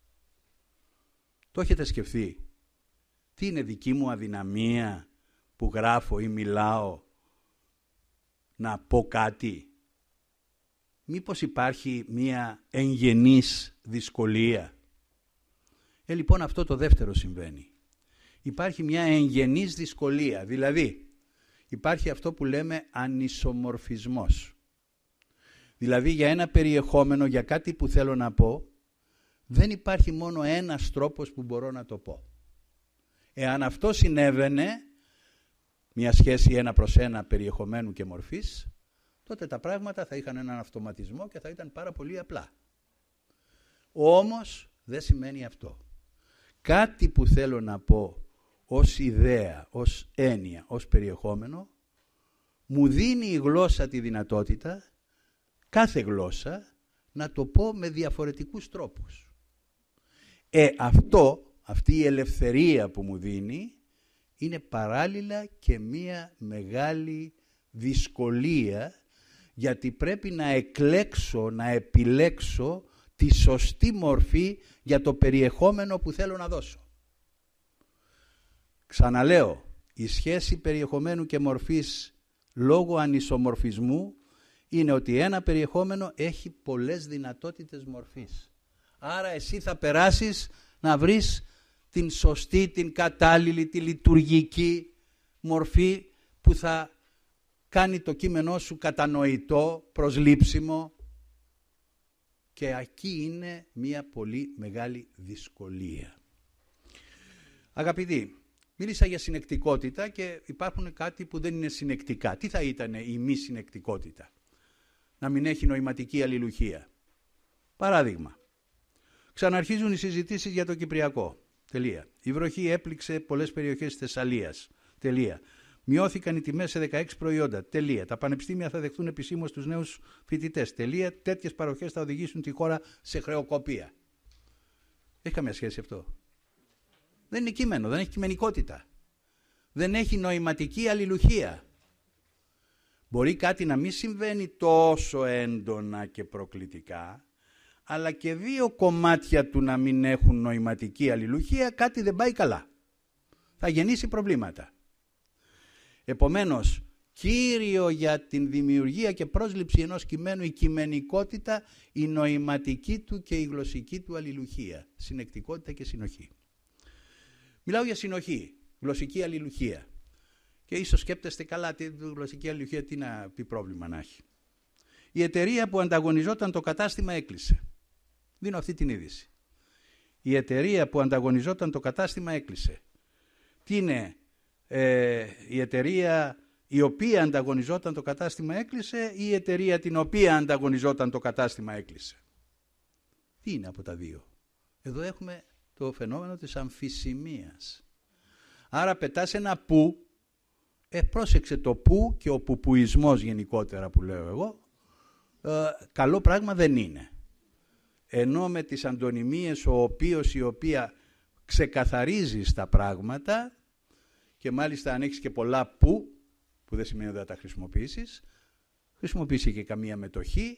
Το έχετε σκεφτεί? Τι είναι δική μου αδυναμία που γράφω ή μιλάω να πω κάτι? Μήπως υπάρχει μία εγγενής δυσκολία? Ε, λοιπόν, αυτό το δεύτερο συμβαίνει. Υπάρχει μια εγγενής δυσκολία, δηλαδή υπάρχει αυτό που λέμε ανισομορφισμός. Δηλαδή για ένα περιεχόμενο, για κάτι που θέλω να πω, δεν υπάρχει μόνο ένας τρόπος που μπορώ να το πω. Εάν αυτό συνέβαινε, μια σχέση ένα προς ένα περιεχομένου και μορφής, τότε τα πράγματα θα είχαν έναν αυτοματισμό και θα ήταν πάρα πολύ απλά. Όμως δεν σημαίνει αυτό. Κάτι που θέλω να πω ως ιδέα, ως έννοια, ως περιεχόμενο, μου δίνει η γλώσσα τη δυνατότητα, κάθε γλώσσα, να το πω με διαφορετικούς τρόπους. Ε, αυτό, αυτή η ελευθερία που μου δίνει, είναι παράλληλα και μία μεγάλη δυσκολία, γιατί πρέπει να εκλέξω, να επιλέξω τη σωστή μορφή για το περιεχόμενο που θέλω να δώσω. Ξαναλέω, η σχέση περιεχομένου και μορφής λόγω ανισομορφισμού είναι ότι ένα περιεχόμενο έχει πολλές δυνατότητες μορφής. Άρα εσύ θα περάσεις να βρεις την σωστή, την κατάλληλη, τη λειτουργική μορφή που θα κάνει το κείμενό σου κατανοητό, προσλήψιμο, και εκεί είναι μια πολύ μεγάλη δυσκολία. Αγαπητοί, μίλησα για συνεκτικότητα και υπάρχουν κάτι που δεν είναι συνεκτικά. Τι θα ήταν η μη συνεκτικότητα? Να μην έχει νοηματική αλληλουχία. Παράδειγμα, ξαναρχίζουν οι συζητήσεις για το Κυπριακό. Τελεία. Η βροχή έπληξε πολλές περιοχές της Θεσσαλίας. Τελεία. Μειώθηκαν οι τιμές σε δεκαέξι προϊόντα. Τελεία. Τα πανεπιστήμια θα δεχτούν επισήμως τους νέους φοιτητές. Τελεία. Τέτοιες παροχές θα οδηγήσουν τη χώρα σε χρεοκοπία. Έχει καμία σχέση αυτό? Δεν είναι κείμενο, δεν έχει κειμενικότητα. Δεν έχει νοηματική αλληλουχία. Μπορεί κάτι να μην συμβαίνει τόσο έντονα και προκλητικά, αλλά και δύο κομμάτια του να μην έχουν νοηματική αλληλουχία, κάτι δεν πάει καλά. Θα γεννήσει προβλήματα. Επομένως, κύριο για την δημιουργία και πρόσληψη ενός κειμένου η κειμενικότητα, η νοηματική του και η γλωσσική του αλληλουχία, συνεκτικότητα και συνοχή. Μιλάω για συνοχή, γλωσσική αλληλουχία. Και ίσως σκέπτεστε καλά, τη γλωσσική αλληλουχία τι να πει πρόβλημα να έχει. Η εταιρεία που ανταγωνιζόταν το κατάστημα έκλεισε. Δίνω αυτή την είδηση. Η εταιρεία που ανταγωνιζόταν το κατάστημα έκλεισε. Τι είναι ε, η εταιρεία η οποία ανταγωνιζόταν το κατάστημα έκλεισε ή η εταιρεία την οποία ανταγωνιζόταν το κατάστημα έκλεισε? Τι είναι από τα δύο? Εδώ έχουμε το φαινόμενο της αμφισημίας. Άρα πετάς ένα που, ε, πρόσεξε το που και ο πουπουισμός γενικότερα που λέω εγώ, ε, καλό πράγμα δεν είναι. Ενώ με τις αντωνυμίες ο οποίος η οποία ξεκαθαρίζεις τα πράγματα και μάλιστα αν έχεις και πολλά που, που δεν σημαίνει ότι θα τα χρησιμοποιήσεις, χρησιμοποιήσει και καμία μετοχή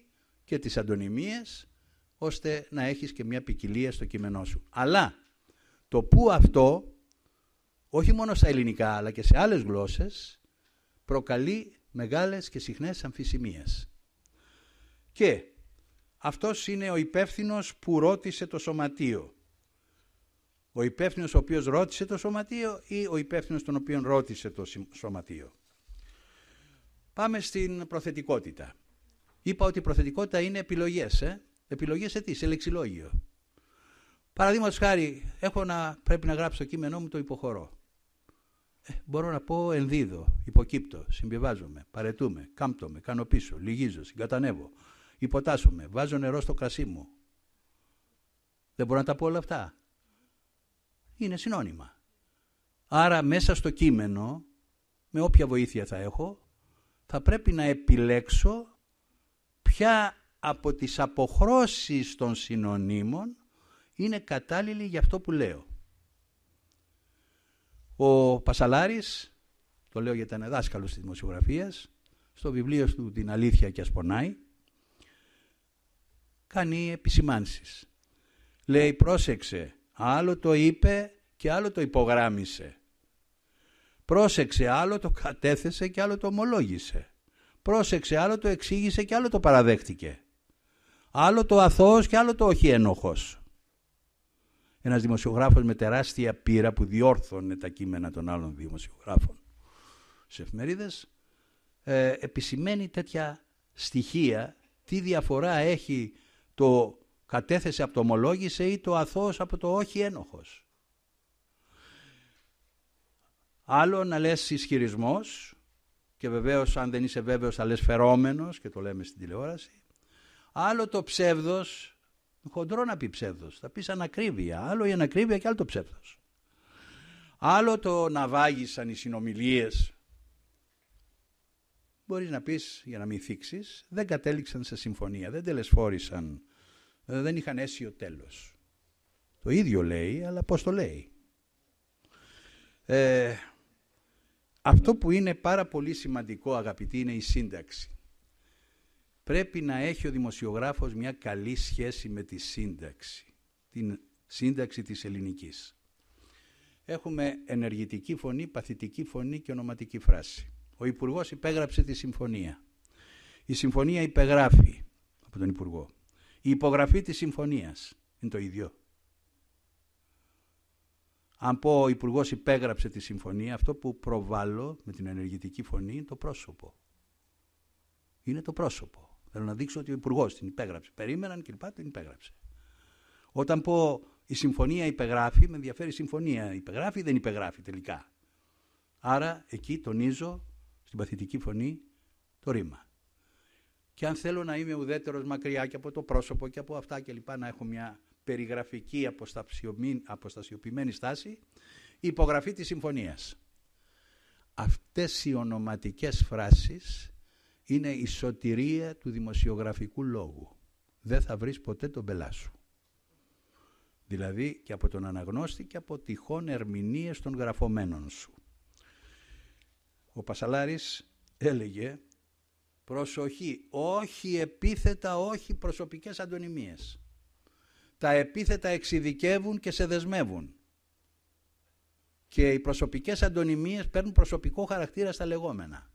και τις αντωνυμίες, ώστε να έχεις και μια ποικιλία στο κείμενό σου. Αλλά το που αυτό, όχι μόνο στα ελληνικά αλλά και σε άλλες γλώσσες, προκαλεί μεγάλες και συχνές αμφισημίες. Και αυτός είναι ο υπεύθυνος που ρώτησε το σωματείο. Ο υπεύθυνος ο οποίος ρώτησε το σωματείο ή ο υπεύθυνος τον οποίον ρώτησε το σωματείο. Πάμε στην προθετικότητα. Είπα ότι η προθετικότητα είναι επιλογές. Ε? Επιλογές σε τι, σε λεξιλόγιο. Παραδείγματος χάρη, έχω να, πρέπει να γράψω το κείμενό μου, το υποχωρώ. Ε, μπορώ να πω ενδίδω, υποκύπτω, συμβιβάζομαι, παρετούμε, κάμπτομαι, κάνω πίσω, λυγίζω, συγκατανεύω, υποτάσσομαι, βάζω νερό στο κρασί μου. Δεν μπορώ να τα πω όλα αυτά. Είναι συνώνυμα. Άρα μέσα στο κείμενο, με όποια βοήθεια θα έχω, θα πρέπει να επιλέξω ποια από τις αποχρώσεις των συνωνύμων είναι κατάλληλη για αυτό που λέω. Ο Πασαλάρης, το λέω γιατί ήταν δάσκαλος της δημοσιογραφίας, στο βιβλίο του «Την αλήθεια και ας πονάει», κάνει επισημάνσεις. Λέει, πρόσεξε, άλλο το είπε και άλλο το υπογράμμισε. Πρόσεξε, άλλο το κατέθεσε και άλλο το ομολόγησε. Πρόσεξε, άλλο το εξήγησε και άλλο το παραδέχτηκε. Άλλο το αθώος και άλλο το όχι ένοχος. Ένας δημοσιογράφος με τεράστια πείρα που διόρθωνε τα κείμενα των άλλων δημοσιογράφων σε εφημερίδες, ε, επισημαίνει τέτοια στοιχεία, τι διαφορά έχει το κατέθεσε από το ομολόγησε ή το αθώος από το όχι ένοχος. Άλλο να λες ισχυρισμός, και βεβαίως αν δεν είσαι βέβαιος θα λες φερόμενος, και το λέμε στην τηλεόραση. Άλλο το ψεύδος, χοντρό να πει ψεύδος, θα πεις ανακρίβεια. Άλλο η ανακρίβεια και άλλο το ψεύδος. Άλλο το να βάγισαν οι συνομιλίες. Μπορείς να πεις, για να μην θίξεις, δεν κατέληξαν σε συμφωνία, δεν τελεσφόρησαν, δεν είχαν αίσιο τέλος. Το ίδιο λέει, αλλά πώς το λέει. Ε, αυτό που είναι πάρα πολύ σημαντικό, αγαπητοί, είναι η σύνταξη. Πρέπει να έχει ο δημοσιογράφος μια καλή σχέση με τη σύνταξη, την σύνταξη της ελληνικής. Έχουμε ενεργητική φωνή, παθητική φωνή και ονοματική φράση. Ο Υπουργός υπέγραψε τη συμφωνία. Η συμφωνία υπεγράφει από τον Υπουργό. Η υπογραφή της συμφωνίας είναι το ίδιο. Αν πω ο Υπουργός υπέγραψε τη συμφωνία, αυτό που προβάλλω με την ενεργητική φωνή είναι το πρόσωπο. Είναι το πρόσωπο. Θέλω να δείξω ότι ο Υπουργός την υπέγραψε. Περίμεναν και λοιπά, την υπέγραψε. Όταν πω η συμφωνία υπεγράφει, με ενδιαφέρει η συμφωνία υπεγράφει ή δεν υπεγράφει τελικά. Άρα εκεί τονίζω στην παθητική φωνή το ρήμα. Και αν θέλω να είμαι ουδέτερος μακριά και από το πρόσωπο και από αυτά και λοιπά, να έχω μια περιγραφική αποστασιοποιημένη στάση, η υπογραφή της συμφωνίας. Αυτές οι ονοματικές φράσεις είναι η σωτηρία του δημοσιογραφικού λόγου. Δεν θα βρεις ποτέ τον πελά σου. Δηλαδή και από τον αναγνώστη και από τυχόν ερμηνείες των γραφωμένων σου. Ο Πασαλάρης έλεγε προσοχή, όχι επίθετα, όχι προσωπικές αντωνυμίες. Τα επίθετα εξειδικεύουν και σε δεσμεύουν. Και οι προσωπικές αντωνυμίες παίρνουν προσωπικό χαρακτήρα στα λεγόμενα.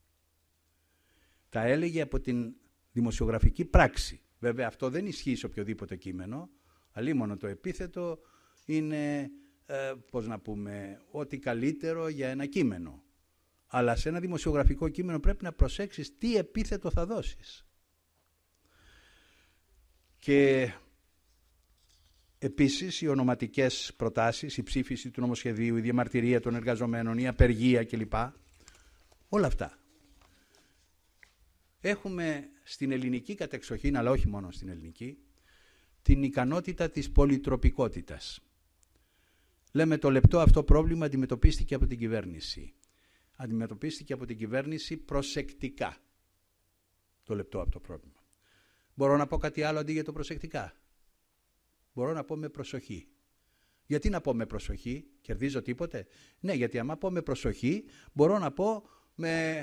Τα έλεγε από την δημοσιογραφική πράξη. Βέβαια αυτό δεν ισχύει σε οποιοδήποτε κείμενο, αλίμονο το επίθετο είναι, ε, πώς να πούμε, ό,τι καλύτερο για ένα κείμενο. Αλλά σε ένα δημοσιογραφικό κείμενο πρέπει να προσέξεις τι επίθετο θα δώσεις. Και επίσης οι ονοματικές προτάσεις, η ψήφιση του νομοσχεδίου, η διαμαρτυρία των εργαζομένων, η απεργία κλπ. Όλα αυτά. Έχουμε στην ελληνική κατεξοχήν, αλλά όχι μόνο στην ελληνική, την ικανότητα της πολυτροπικότητας. Λέμε το λεπτό αυτό πρόβλημα αντιμετωπίστηκε από την κυβέρνηση. Αντιμετωπίστηκε από την κυβέρνηση προσεκτικά. Το λεπτό αυτό πρόβλημα. Μπορώ να πω κάτι άλλο αντί για το προσεκτικά. Μπορώ να πω με προσοχή. Γιατί να πω με προσοχή, κερδίζω τίποτε? Ναι, γιατί άμα πω με προσοχή, μπορώ να πω με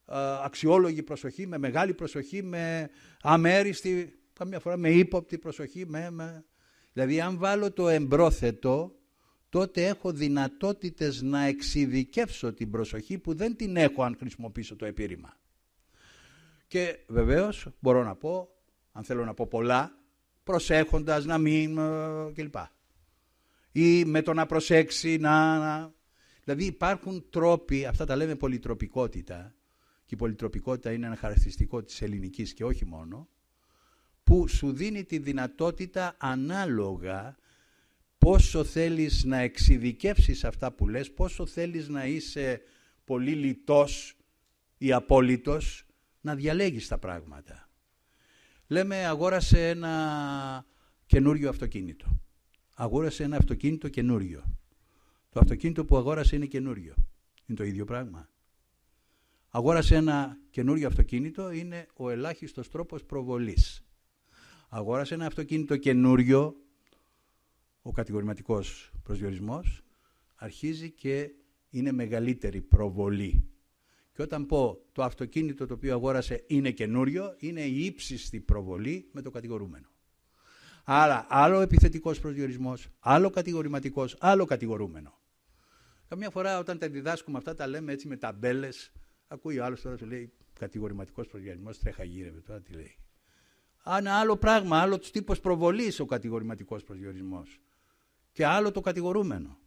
αξιόλογη προσοχή, με μεγάλη προσοχή, με αμέριστη, καμιά φορά με ύποπτη προσοχή. Με, με... Δηλαδή αν βάλω το εμπρόθετο, τότε έχω δυνατότητες να εξειδικεύσω την προσοχή που δεν την έχω αν χρησιμοποιήσω το επίρρημα. Και βεβαίως μπορώ να πω, αν θέλω να πω πολλά, προσέχοντας να μην κλπ. Ή με το να προσέξει να... να... Δηλαδή υπάρχουν τρόποι, αυτά τα λέμε πολυτροπικότητα, και η πολυτροπικότητα είναι ένα χαρακτηριστικό της ελληνικής και όχι μόνο, που σου δίνει τη δυνατότητα ανάλογα πόσο θέλεις να εξειδικεύσεις αυτά που λες, πόσο θέλεις να είσαι πολύ λιτός ή απόλυτος, να διαλέγεις τα πράγματα. Λέμε αγόρασε ένα καινούριο αυτοκίνητο. Αγόρασε ένα αυτοκίνητο καινούριο. Το αυτοκίνητο που αγόρασε είναι καινούριο. Είναι το ίδιο πράγμα. Αγόρασε ένα καινούριο αυτοκίνητο, είναι ο ελάχιστος τρόπος προβολής. Αγόρασε ένα αυτοκίνητο καινούριο, ο κατηγορηματικός προσδιορισμός, αρχίζει και είναι μεγαλύτερη προβολή. Και όταν πω το αυτοκίνητο το οποίο αγόρασε είναι καινούριο, είναι η ύψιστη προβολή με το κατηγορούμενο. Άρα άλλο επιθετικός προσδιορισμός, άλλο κατηγορηματικός, άλλο κατηγορούμενο. Καμιά φορά όταν τα διδάσκουμε αυτά τα λέμε έτσι με ταμπέλες, ακούει ο άλλος τώρα σου λέει κατηγορηματικός προσδιορισμός, τρέχα γύρευε τώρα τι λέει. Αν άλλο πράγμα, άλλο τους τύπος προβολής ο κατηγορηματικός προσδιορισμός και άλλο το κατηγορούμενο.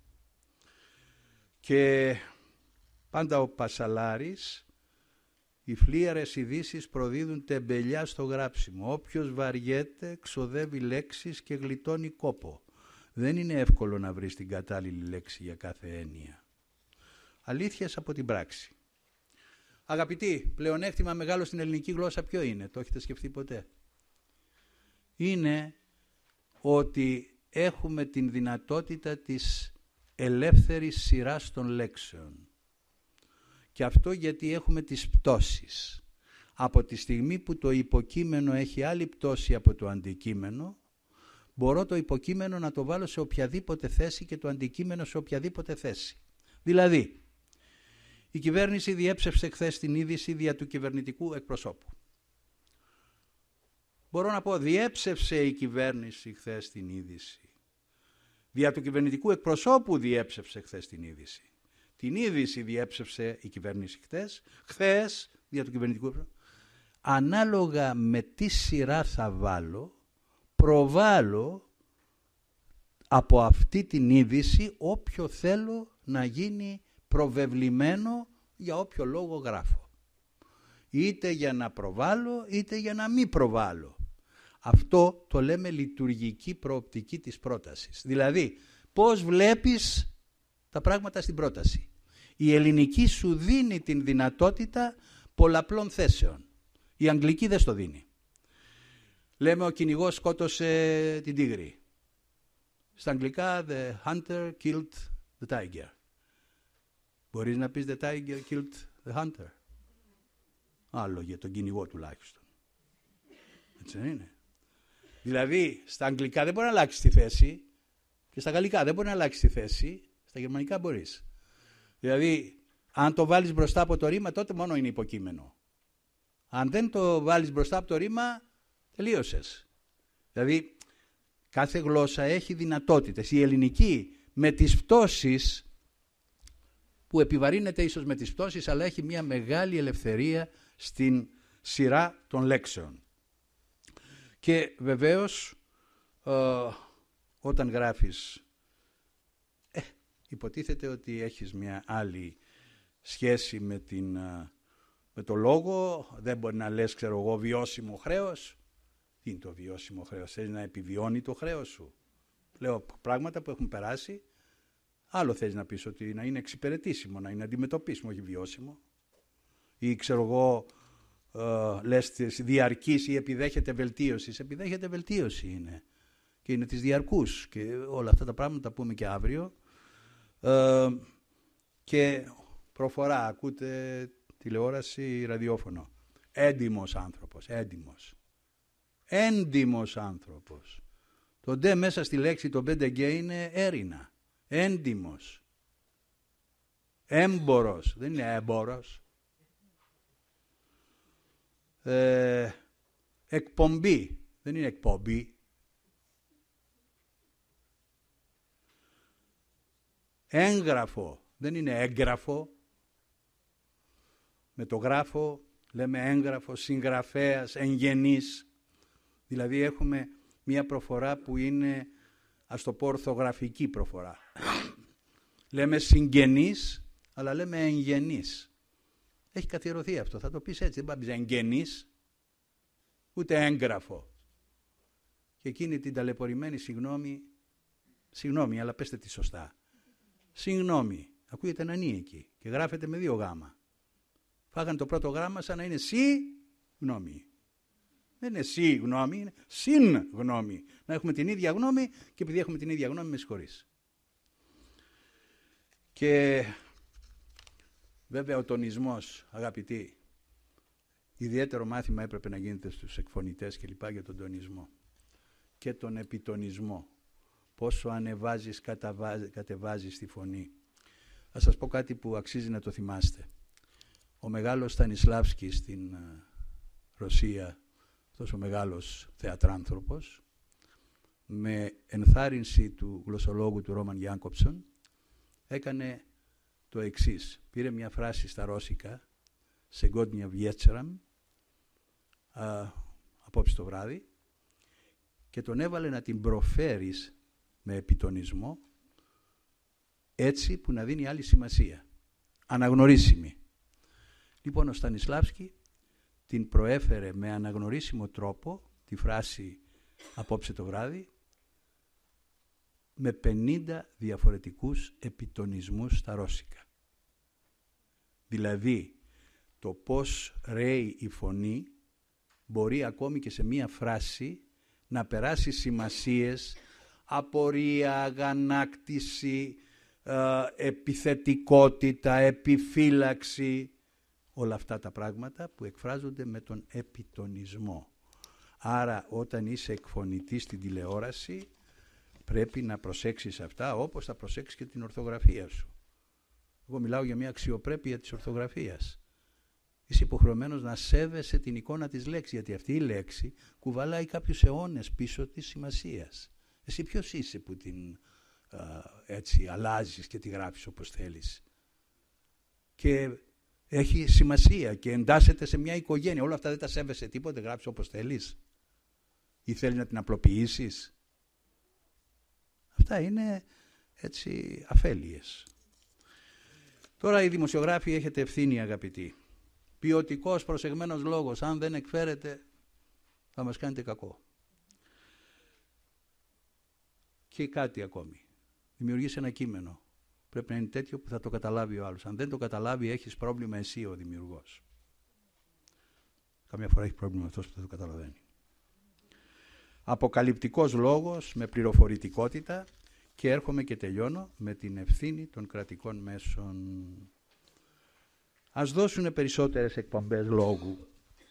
Και πάντα ο Πασαλάρης, οι φλίαρες ειδήσεις προδίδουν τεμπελιά στο γράψιμο. Όποιος βαριέται ξοδεύει λέξεις και γλιτώνει κόπο. Δεν είναι εύκολο να βρεις την κατάλληλη λέξη για κάθε έννοια. Αλήθειες από την πράξη. Αγαπητοί, πλεονέκτημα μεγάλο στην ελληνική γλώσσα ποιο είναι, το έχετε σκεφτεί ποτέ? Είναι ότι έχουμε την δυνατότητα της ελεύθερης σειράς των λέξεων. Και αυτό γιατί έχουμε τις πτώσεις. Από τη στιγμή που το υποκείμενο έχει άλλη πτώση από το αντικείμενο, μπορώ το υποκείμενο να το βάλω σε οποιαδήποτε θέση και το αντικείμενο σε οποιαδήποτε θέση. Δηλαδή, η κυβέρνηση διέψευσε χθες την είδηση δια του κυβερνητικού εκπροσώπου. Μπορώ να πω, διέψευσε η κυβέρνηση χθες την είδηση. Δια του κυβερνητικού εκπροσώπου διέψευσε χθες την είδηση. Την είδηση διέψευσε η κυβέρνηση χθες, χθες δια του κυβερνητικού εκπροσώπου. Ανάλογα με τι σειρά θα βάλω, προβάλλω από αυτή την είδηση όποιο θέλω να γίνει προβεβλημένο για όποιο λόγο γράφω. Είτε για να προβάλλω, είτε για να μην προβάλλω. Αυτό το λέμε λειτουργική προοπτική της πρότασης. Δηλαδή, πώς βλέπεις τα πράγματα στην πρόταση. Η ελληνική σου δίνει την δυνατότητα πολλαπλών θέσεων. Η αγγλική δεν στο δίνει. Λέμε ο κυνηγός σκότωσε την τίγρη. Στα αγγλικά, the hunter killed the tiger. Μπορείς να πεις the tiger killed the hunter? Άλλο για τον κυνηγό τουλάχιστον. Έτσι δεν είναι? Δηλαδή, στα αγγλικά δεν μπορεί να αλλάξει τη θέση και στα γαλλικά δεν μπορεί να αλλάξει τη θέση, στα γερμανικά μπορείς. Δηλαδή, αν το βάλεις μπροστά από το ρήμα, τότε μόνο είναι υποκείμενο. Αν δεν το βάλεις μπροστά από το ρήμα, τελείωσες. Δηλαδή, κάθε γλώσσα έχει δυνατότητες. Η ελληνική με τις πτώσεις, που επιβαρύνεται ίσως με τις πτώσεις, αλλά έχει μια μεγάλη ελευθερία στην σειρά των λέξεων. Και βεβαίως, ε, όταν γράφεις, ε, υποτίθεται ότι έχεις μια άλλη σχέση με, την, με το λόγο, δεν μπορεί να λες, ξέρω εγώ, βιώσιμο χρέος. Τι είναι το βιώσιμο χρέος? Θέλεις να επιβιώνει το χρέος σου? Λέω πράγματα που έχουν περάσει. Άλλο θέλεις να πεις ότι να είναι εξυπηρετήσιμο, να είναι αντιμετωπίσιμο, όχι βιώσιμο. Ή ξέρω εγώ, ε, λες διαρκής ή επιδέχεται βελτίωση. Επιδέχεται βελτίωση είναι. Και είναι της διαρκούς. Και όλα αυτά τα πράγματα τα πούμε και αύριο. Ε, και προφορά, ακούτε τηλεόραση, ραδιόφωνο. Έντιμος άνθρωπος, έντιμος. Έντιμος άνθρωπος. Το ντε μέσα στη λέξη το πέντε γκέι είναι έρινα. Έντιμος. Έμπορος. Δεν είναι έμπορος. Ε, εκπομπή, δεν είναι εκπομπή. Έγγραφο, δεν είναι έγγραφο. Με το γράφο λέμε έγγραφο, συγγραφέας, εγγενής. Δηλαδή έχουμε μία προφορά που είναι, ας το πω, ορθογραφική προφορά. Λέμε συγγενής, αλλά λέμε εγγενής. Έχει καθιερωθεί αυτό, θα το πεις έτσι, δεν πάει εγγενής, ούτε έγγραφο. Και εκείνη την ταλαιπωρημένη συγγνώμη, συγγνώμη, αλλά πέστε τη σωστά. Συγγνώμη, ακούγεται ένα νι εκεί και γράφεται με δύο γάμα. Φάγανε το πρώτο γράμμα σαν να είναι σι γνώμη. Δεν είναι σι γνώμη, είναι συν γνώμη. Να έχουμε την ίδια γνώμη και επειδή έχουμε την ίδια γνώμη με συγχωρείς. Και βέβαια ο τονισμός, αγαπητοί, ιδιαίτερο μάθημα έπρεπε να γίνεται στους εκφωνητές και λοιπά για τον τονισμό και τον επιτονισμό. Πόσο ανεβάζεις, κατεβάζεις τη φωνή. Θα σας πω κάτι που αξίζει να το θυμάστε. Ο μεγάλος Στανισλάβσκι στην Ρωσία, αυτός ο μεγάλος θεατράνθρωπος, με ενθάρρυνση του γλωσσολόγου του Ρόμαν Γιάνκοψον, έκανε το εξής. Πήρε μια φράση στα ρώσικα, «Σεγκόντνια βιέτσεραμ», απόψε το βράδυ, και τον έβαλε να την προφέρεις με επιτονισμό, έτσι που να δίνει άλλη σημασία, αναγνωρίσιμη. Λοιπόν, ο Στανισλάβσκι την προέφερε με αναγνωρίσιμο τρόπο, τη φράση «απόψε το βράδυ», με πενήντα διαφορετικούς επιτονισμούς στα ρώσικα. Δηλαδή, το πώς ρέει η φωνή μπορεί ακόμη και σε μία φράση να περάσει σημασίες, απορία, αγανάκτηση, ε, επιθετικότητα, επιφύλαξη, όλα αυτά τα πράγματα που εκφράζονται με τον επιτονισμό. Άρα όταν είσαι εκφωνητής στην τηλεόραση πρέπει να προσέξεις αυτά όπως θα προσέξεις και την ορθογραφία σου. Εγώ μιλάω για μια αξιοπρέπεια της ορθογραφίας. Είσαι υποχρεωμένος να σέβεσαι την εικόνα της λέξης, γιατί αυτή η λέξη κουβαλάει κάποιους αιώνες πίσω της σημασίας. Εσύ ποιος είσαι που την α, έτσι αλλάζεις και τη γράφεις όπως θέλεις. Και έχει σημασία και εντάσσεται σε μια οικογένεια. Όλα αυτά δεν τα σέβεσαι τίποτε, γράψεις όπως θέλεις. Ή θέλεις να την απλοποιήσεις. Αυτά είναι έτσι αφέλειες. Τώρα οι δημοσιογράφοι έχετε ευθύνη, αγαπητοί. Ποιοτικός, προσεγμένος λόγος, αν δεν εκφέρετε θα μας κάνετε κακό. Και κάτι ακόμη. Δημιουργείς ένα κείμενο. Πρέπει να είναι τέτοιο που θα το καταλάβει ο άλλος. Αν δεν το καταλάβει, έχεις πρόβλημα εσύ ο δημιουργός. Καμιά φορά έχει πρόβλημα αυτός που δεν το καταλαβαίνει. Αποκαλυπτικός λόγος με πληροφορητικότητα, και έρχομαι και τελειώνω με την ευθύνη των κρατικών μέσων. Ας δώσουν περισσότερες εκπομπές λόγου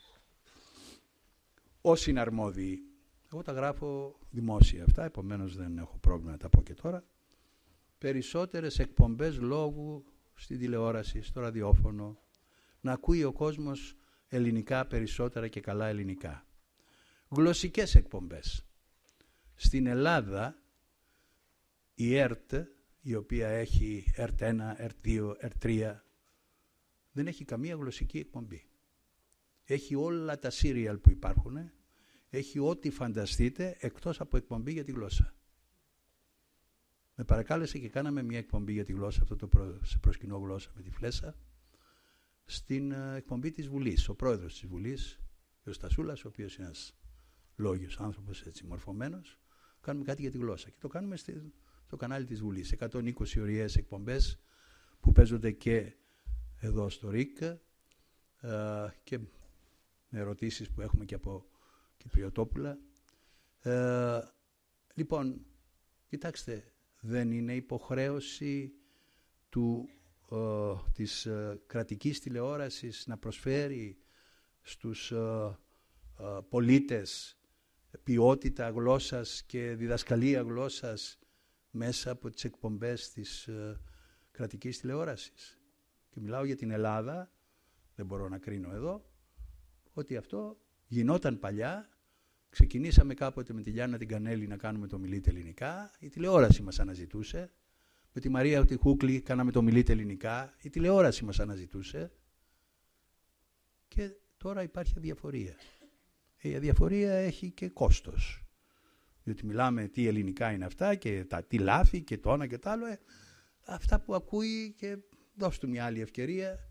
όσοι είναι αρμόδιοι. Εγώ τα γράφω δημόσια αυτά, επομένως δεν έχω πρόβλημα να τα πω και τώρα. Περισσότερες εκπομπές λόγου στην τηλεόραση, στο ραδιόφωνο, να ακούει ο κόσμος ελληνικά περισσότερα και καλά ελληνικά. Γλωσσικές εκπομπές. Στην Ελλάδα η ΕΡΤ, η οποία έχει ΕΡΤ ένα, ΕΡΤ δύο, ΕΡΤ τρία, δεν έχει καμία γλωσσική εκπομπή. Έχει όλα τα σύριαλ που υπάρχουν, έχει ό,τι φανταστείτε εκτός από εκπομπή για τη γλώσσα. Με παρακάλεσε και κάναμε μια εκπομπή για τη γλώσσα, αυτό το προ, σε προσκυνώ γλώσσα με τη Φλέσσα, στην uh, εκπομπή της Βουλής. Ο πρόεδρος της Βουλής, ο Στασούλας, ο οποίος είναι ένας λόγιος άνθρωπος, έτσι μορφωμένος, κάνουμε κάτι για τη γλώσσα. Και το κάνουμε στη, στο κανάλι της Βουλής. εκατόν είκοσι ωριαίες εκπομπές που παίζονται και εδώ στο ΡΙΚ uh, και με ερωτήσεις που έχουμε και από Κυπριωτόπουλα. Uh, λοιπόν, κοιτάξτε, δεν είναι υποχρέωση του, ε, της ε, κρατικής τηλεόρασης να προσφέρει στους ε, ε, πολίτες ποιότητα γλώσσας και διδασκαλία γλώσσας μέσα από τις εκπομπές της ε, κρατικής τηλεόρασης. Και μιλάω για την Ελλάδα, δεν μπορώ να κρίνω εδώ, ότι αυτό γινόταν παλιά. Ξεκινήσαμε κάποτε με τη Λιάννα την Κανέλη να κάνουμε το Μιλείτε Ελληνικά. Η τηλεόραση μας αναζητούσε. Με τη Μαρία τη Χούκλη κάναμε το Μιλείτε Ελληνικά. Η τηλεόραση μας αναζητούσε. Και τώρα υπάρχει αδιαφορία. Η αδιαφορία έχει και κόστος. Διότι μιλάμε τι ελληνικά είναι αυτά και τα τι λάθη και το ένα και το άλλο. Ε, αυτά που ακούει και δώσ' του μια άλλη ευκαιρία.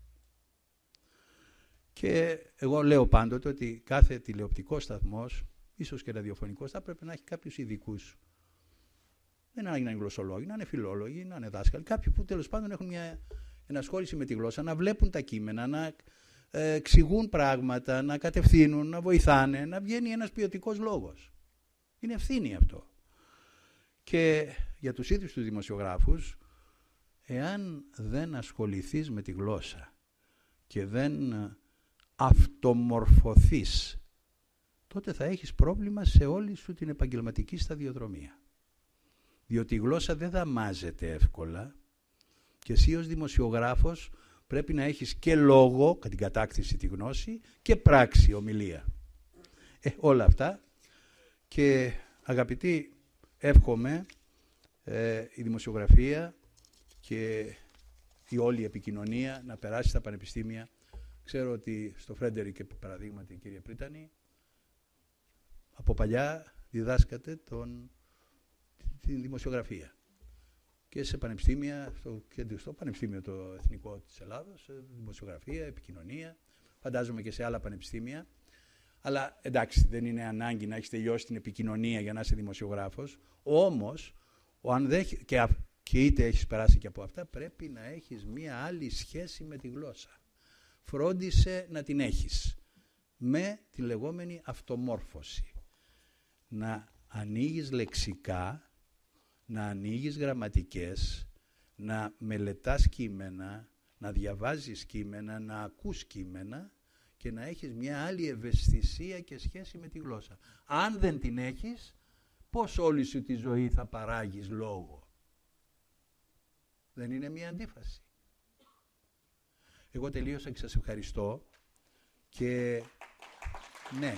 Και εγώ λέω πάντοτε ότι κάθε τηλεοπτικός σταθμός, ίσως και ραδιοφωνικός, θα πρέπει να έχει κάποιους ειδικούς. Δεν είναι να είναι γλωσσολόγοι, να είναι φιλόλογοι, να είναι δάσκαλοι. Κάποιοι που τέλος πάντων έχουν μια ενασχόληση με τη γλώσσα, να βλέπουν τα κείμενα, να ε, εξηγούν πράγματα, να κατευθύνουν, να βοηθάνε, να βγαίνει ένας ποιοτικός λόγος. Είναι ευθύνη αυτό. Και για τους ίδιους τους δημοσιογράφους, εάν δεν ασχοληθείς με τη γλώσσα και δεν αυτομορφωθείς, τότε θα έχεις πρόβλημα σε όλη σου την επαγγελματική σταδιοδρομία. Διότι η γλώσσα δεν δαμάζεται εύκολα και εσύ ως δημοσιογράφος πρέπει να έχεις και λόγο, κατά την κατάκτηση τη γνώση, και πράξη, ομιλία. Ε, όλα αυτά. Και αγαπητοί, εύχομαι ε, η δημοσιογραφία και η όλη επικοινωνία να περάσει στα πανεπιστήμια. Ξέρω ότι στο Φρέντερικ, παραδείγματι, κύριε Πρίτανη, από παλιά διδάσκατε τον, την δημοσιογραφία. Και σε πανεπιστήμια, στο, στο Πανεπιστήμιο το Εθνικό της Ελλάδος, δημοσιογραφία, επικοινωνία, φαντάζομαι και σε άλλα πανεπιστήμια. Αλλά εντάξει, δεν είναι ανάγκη να έχεις τελειώσει την επικοινωνία για να είσαι δημοσιογράφος. Όμως, ο αν δεν, και, και είτε έχεις περάσει και από αυτά, πρέπει να έχεις μία άλλη σχέση με τη γλώσσα. Φρόντισε να την έχεις με τη λεγόμενη αυτομόρφωση. Να ανοίγεις λεξικά, να ανοίγεις γραμματικές, να μελετάς κείμενα, να διαβάζεις κείμενα, να ακούς κείμενα και να έχεις μια άλλη ευαισθησία και σχέση με τη γλώσσα. Αν δεν την έχεις, πώς όλη σου τη ζωή θα παράγεις λόγο? Δεν είναι μια αντίφαση? Εγώ τελείωσα και σας ευχαριστώ και ναι,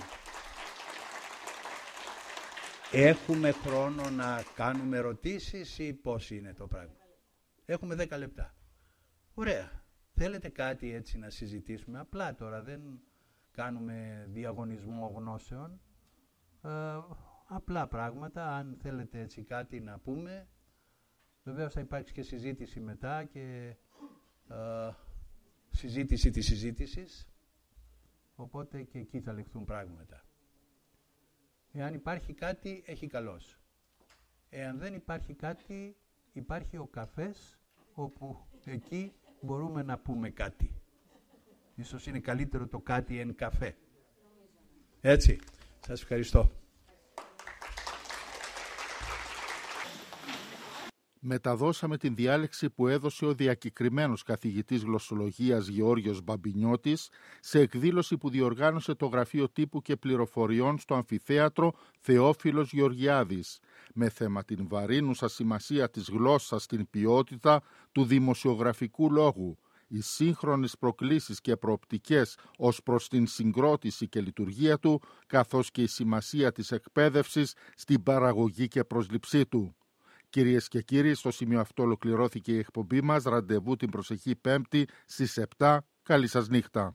έχουμε χρόνο να κάνουμε ερωτήσεις ή πώς είναι το πράγμα? Έχουμε δέκα λεπτά. Ωραία. Θέλετε κάτι έτσι να συζητήσουμε? Απλά τώρα δεν κάνουμε διαγωνισμό γνώσεων. Ε, απλά πράγματα. Αν θέλετε έτσι κάτι να πούμε, βεβαίως θα υπάρξει και συζήτηση μετά και ε, συζήτηση της συζήτησης. Οπότε και εκεί θα ληφθούν πράγματα. Εάν υπάρχει κάτι, έχει καλώς. Εάν δεν υπάρχει κάτι, υπάρχει ο καφές, όπου εκεί μπορούμε να πούμε κάτι. Ίσως είναι καλύτερο το κάτι εν καφέ. Έτσι. Σας ευχαριστώ. Μεταδώσαμε την διάλεξη που έδωσε ο διακεκριμένος καθηγητής γλωσσολογίας Γεώργιος Μπαμπινιώτης σε εκδήλωση που διοργάνωσε το Γραφείο Τύπου και Πληροφοριών στο Αμφιθέατρο Θεόφιλος Γεωργιάδης, με θέμα την βαρύνουσα σημασία της γλώσσας στην ποιότητα του δημοσιογραφικού λόγου, οι σύγχρονες προκλήσεις και προοπτικές ως προς την συγκρότηση και λειτουργία του, καθώς και η σημασία της εκπαίδευσης στην παραγωγή και προσλήψή του. Κυρίες και κύριοι, στο σημείο αυτό ολοκληρώθηκε η εκπομπή μας. Ραντεβού την προσεχή Πέμπτη στις επτά. Καλή σας νύχτα.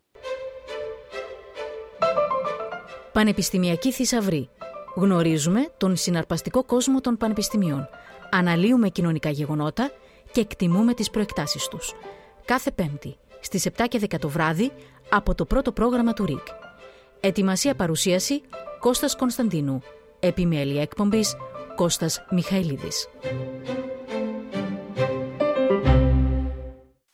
Πανεπιστημιακή θησαυρή. Γνωρίζουμε τον συναρπαστικό κόσμο των πανεπιστημίων. Αναλύουμε κοινωνικά γεγονότα και εκτιμούμε τις προεκτάσεις τους. Κάθε Πέμπτη στις επτά και δέκα το βράδυ από το πρώτο πρόγραμμα του ΡΙΚ. Ετοιμασία παρουσίαση Κώστας Κωνσταντίνου. Επιμέλεια εκπομπής Κώστας Μιχαηλίδης.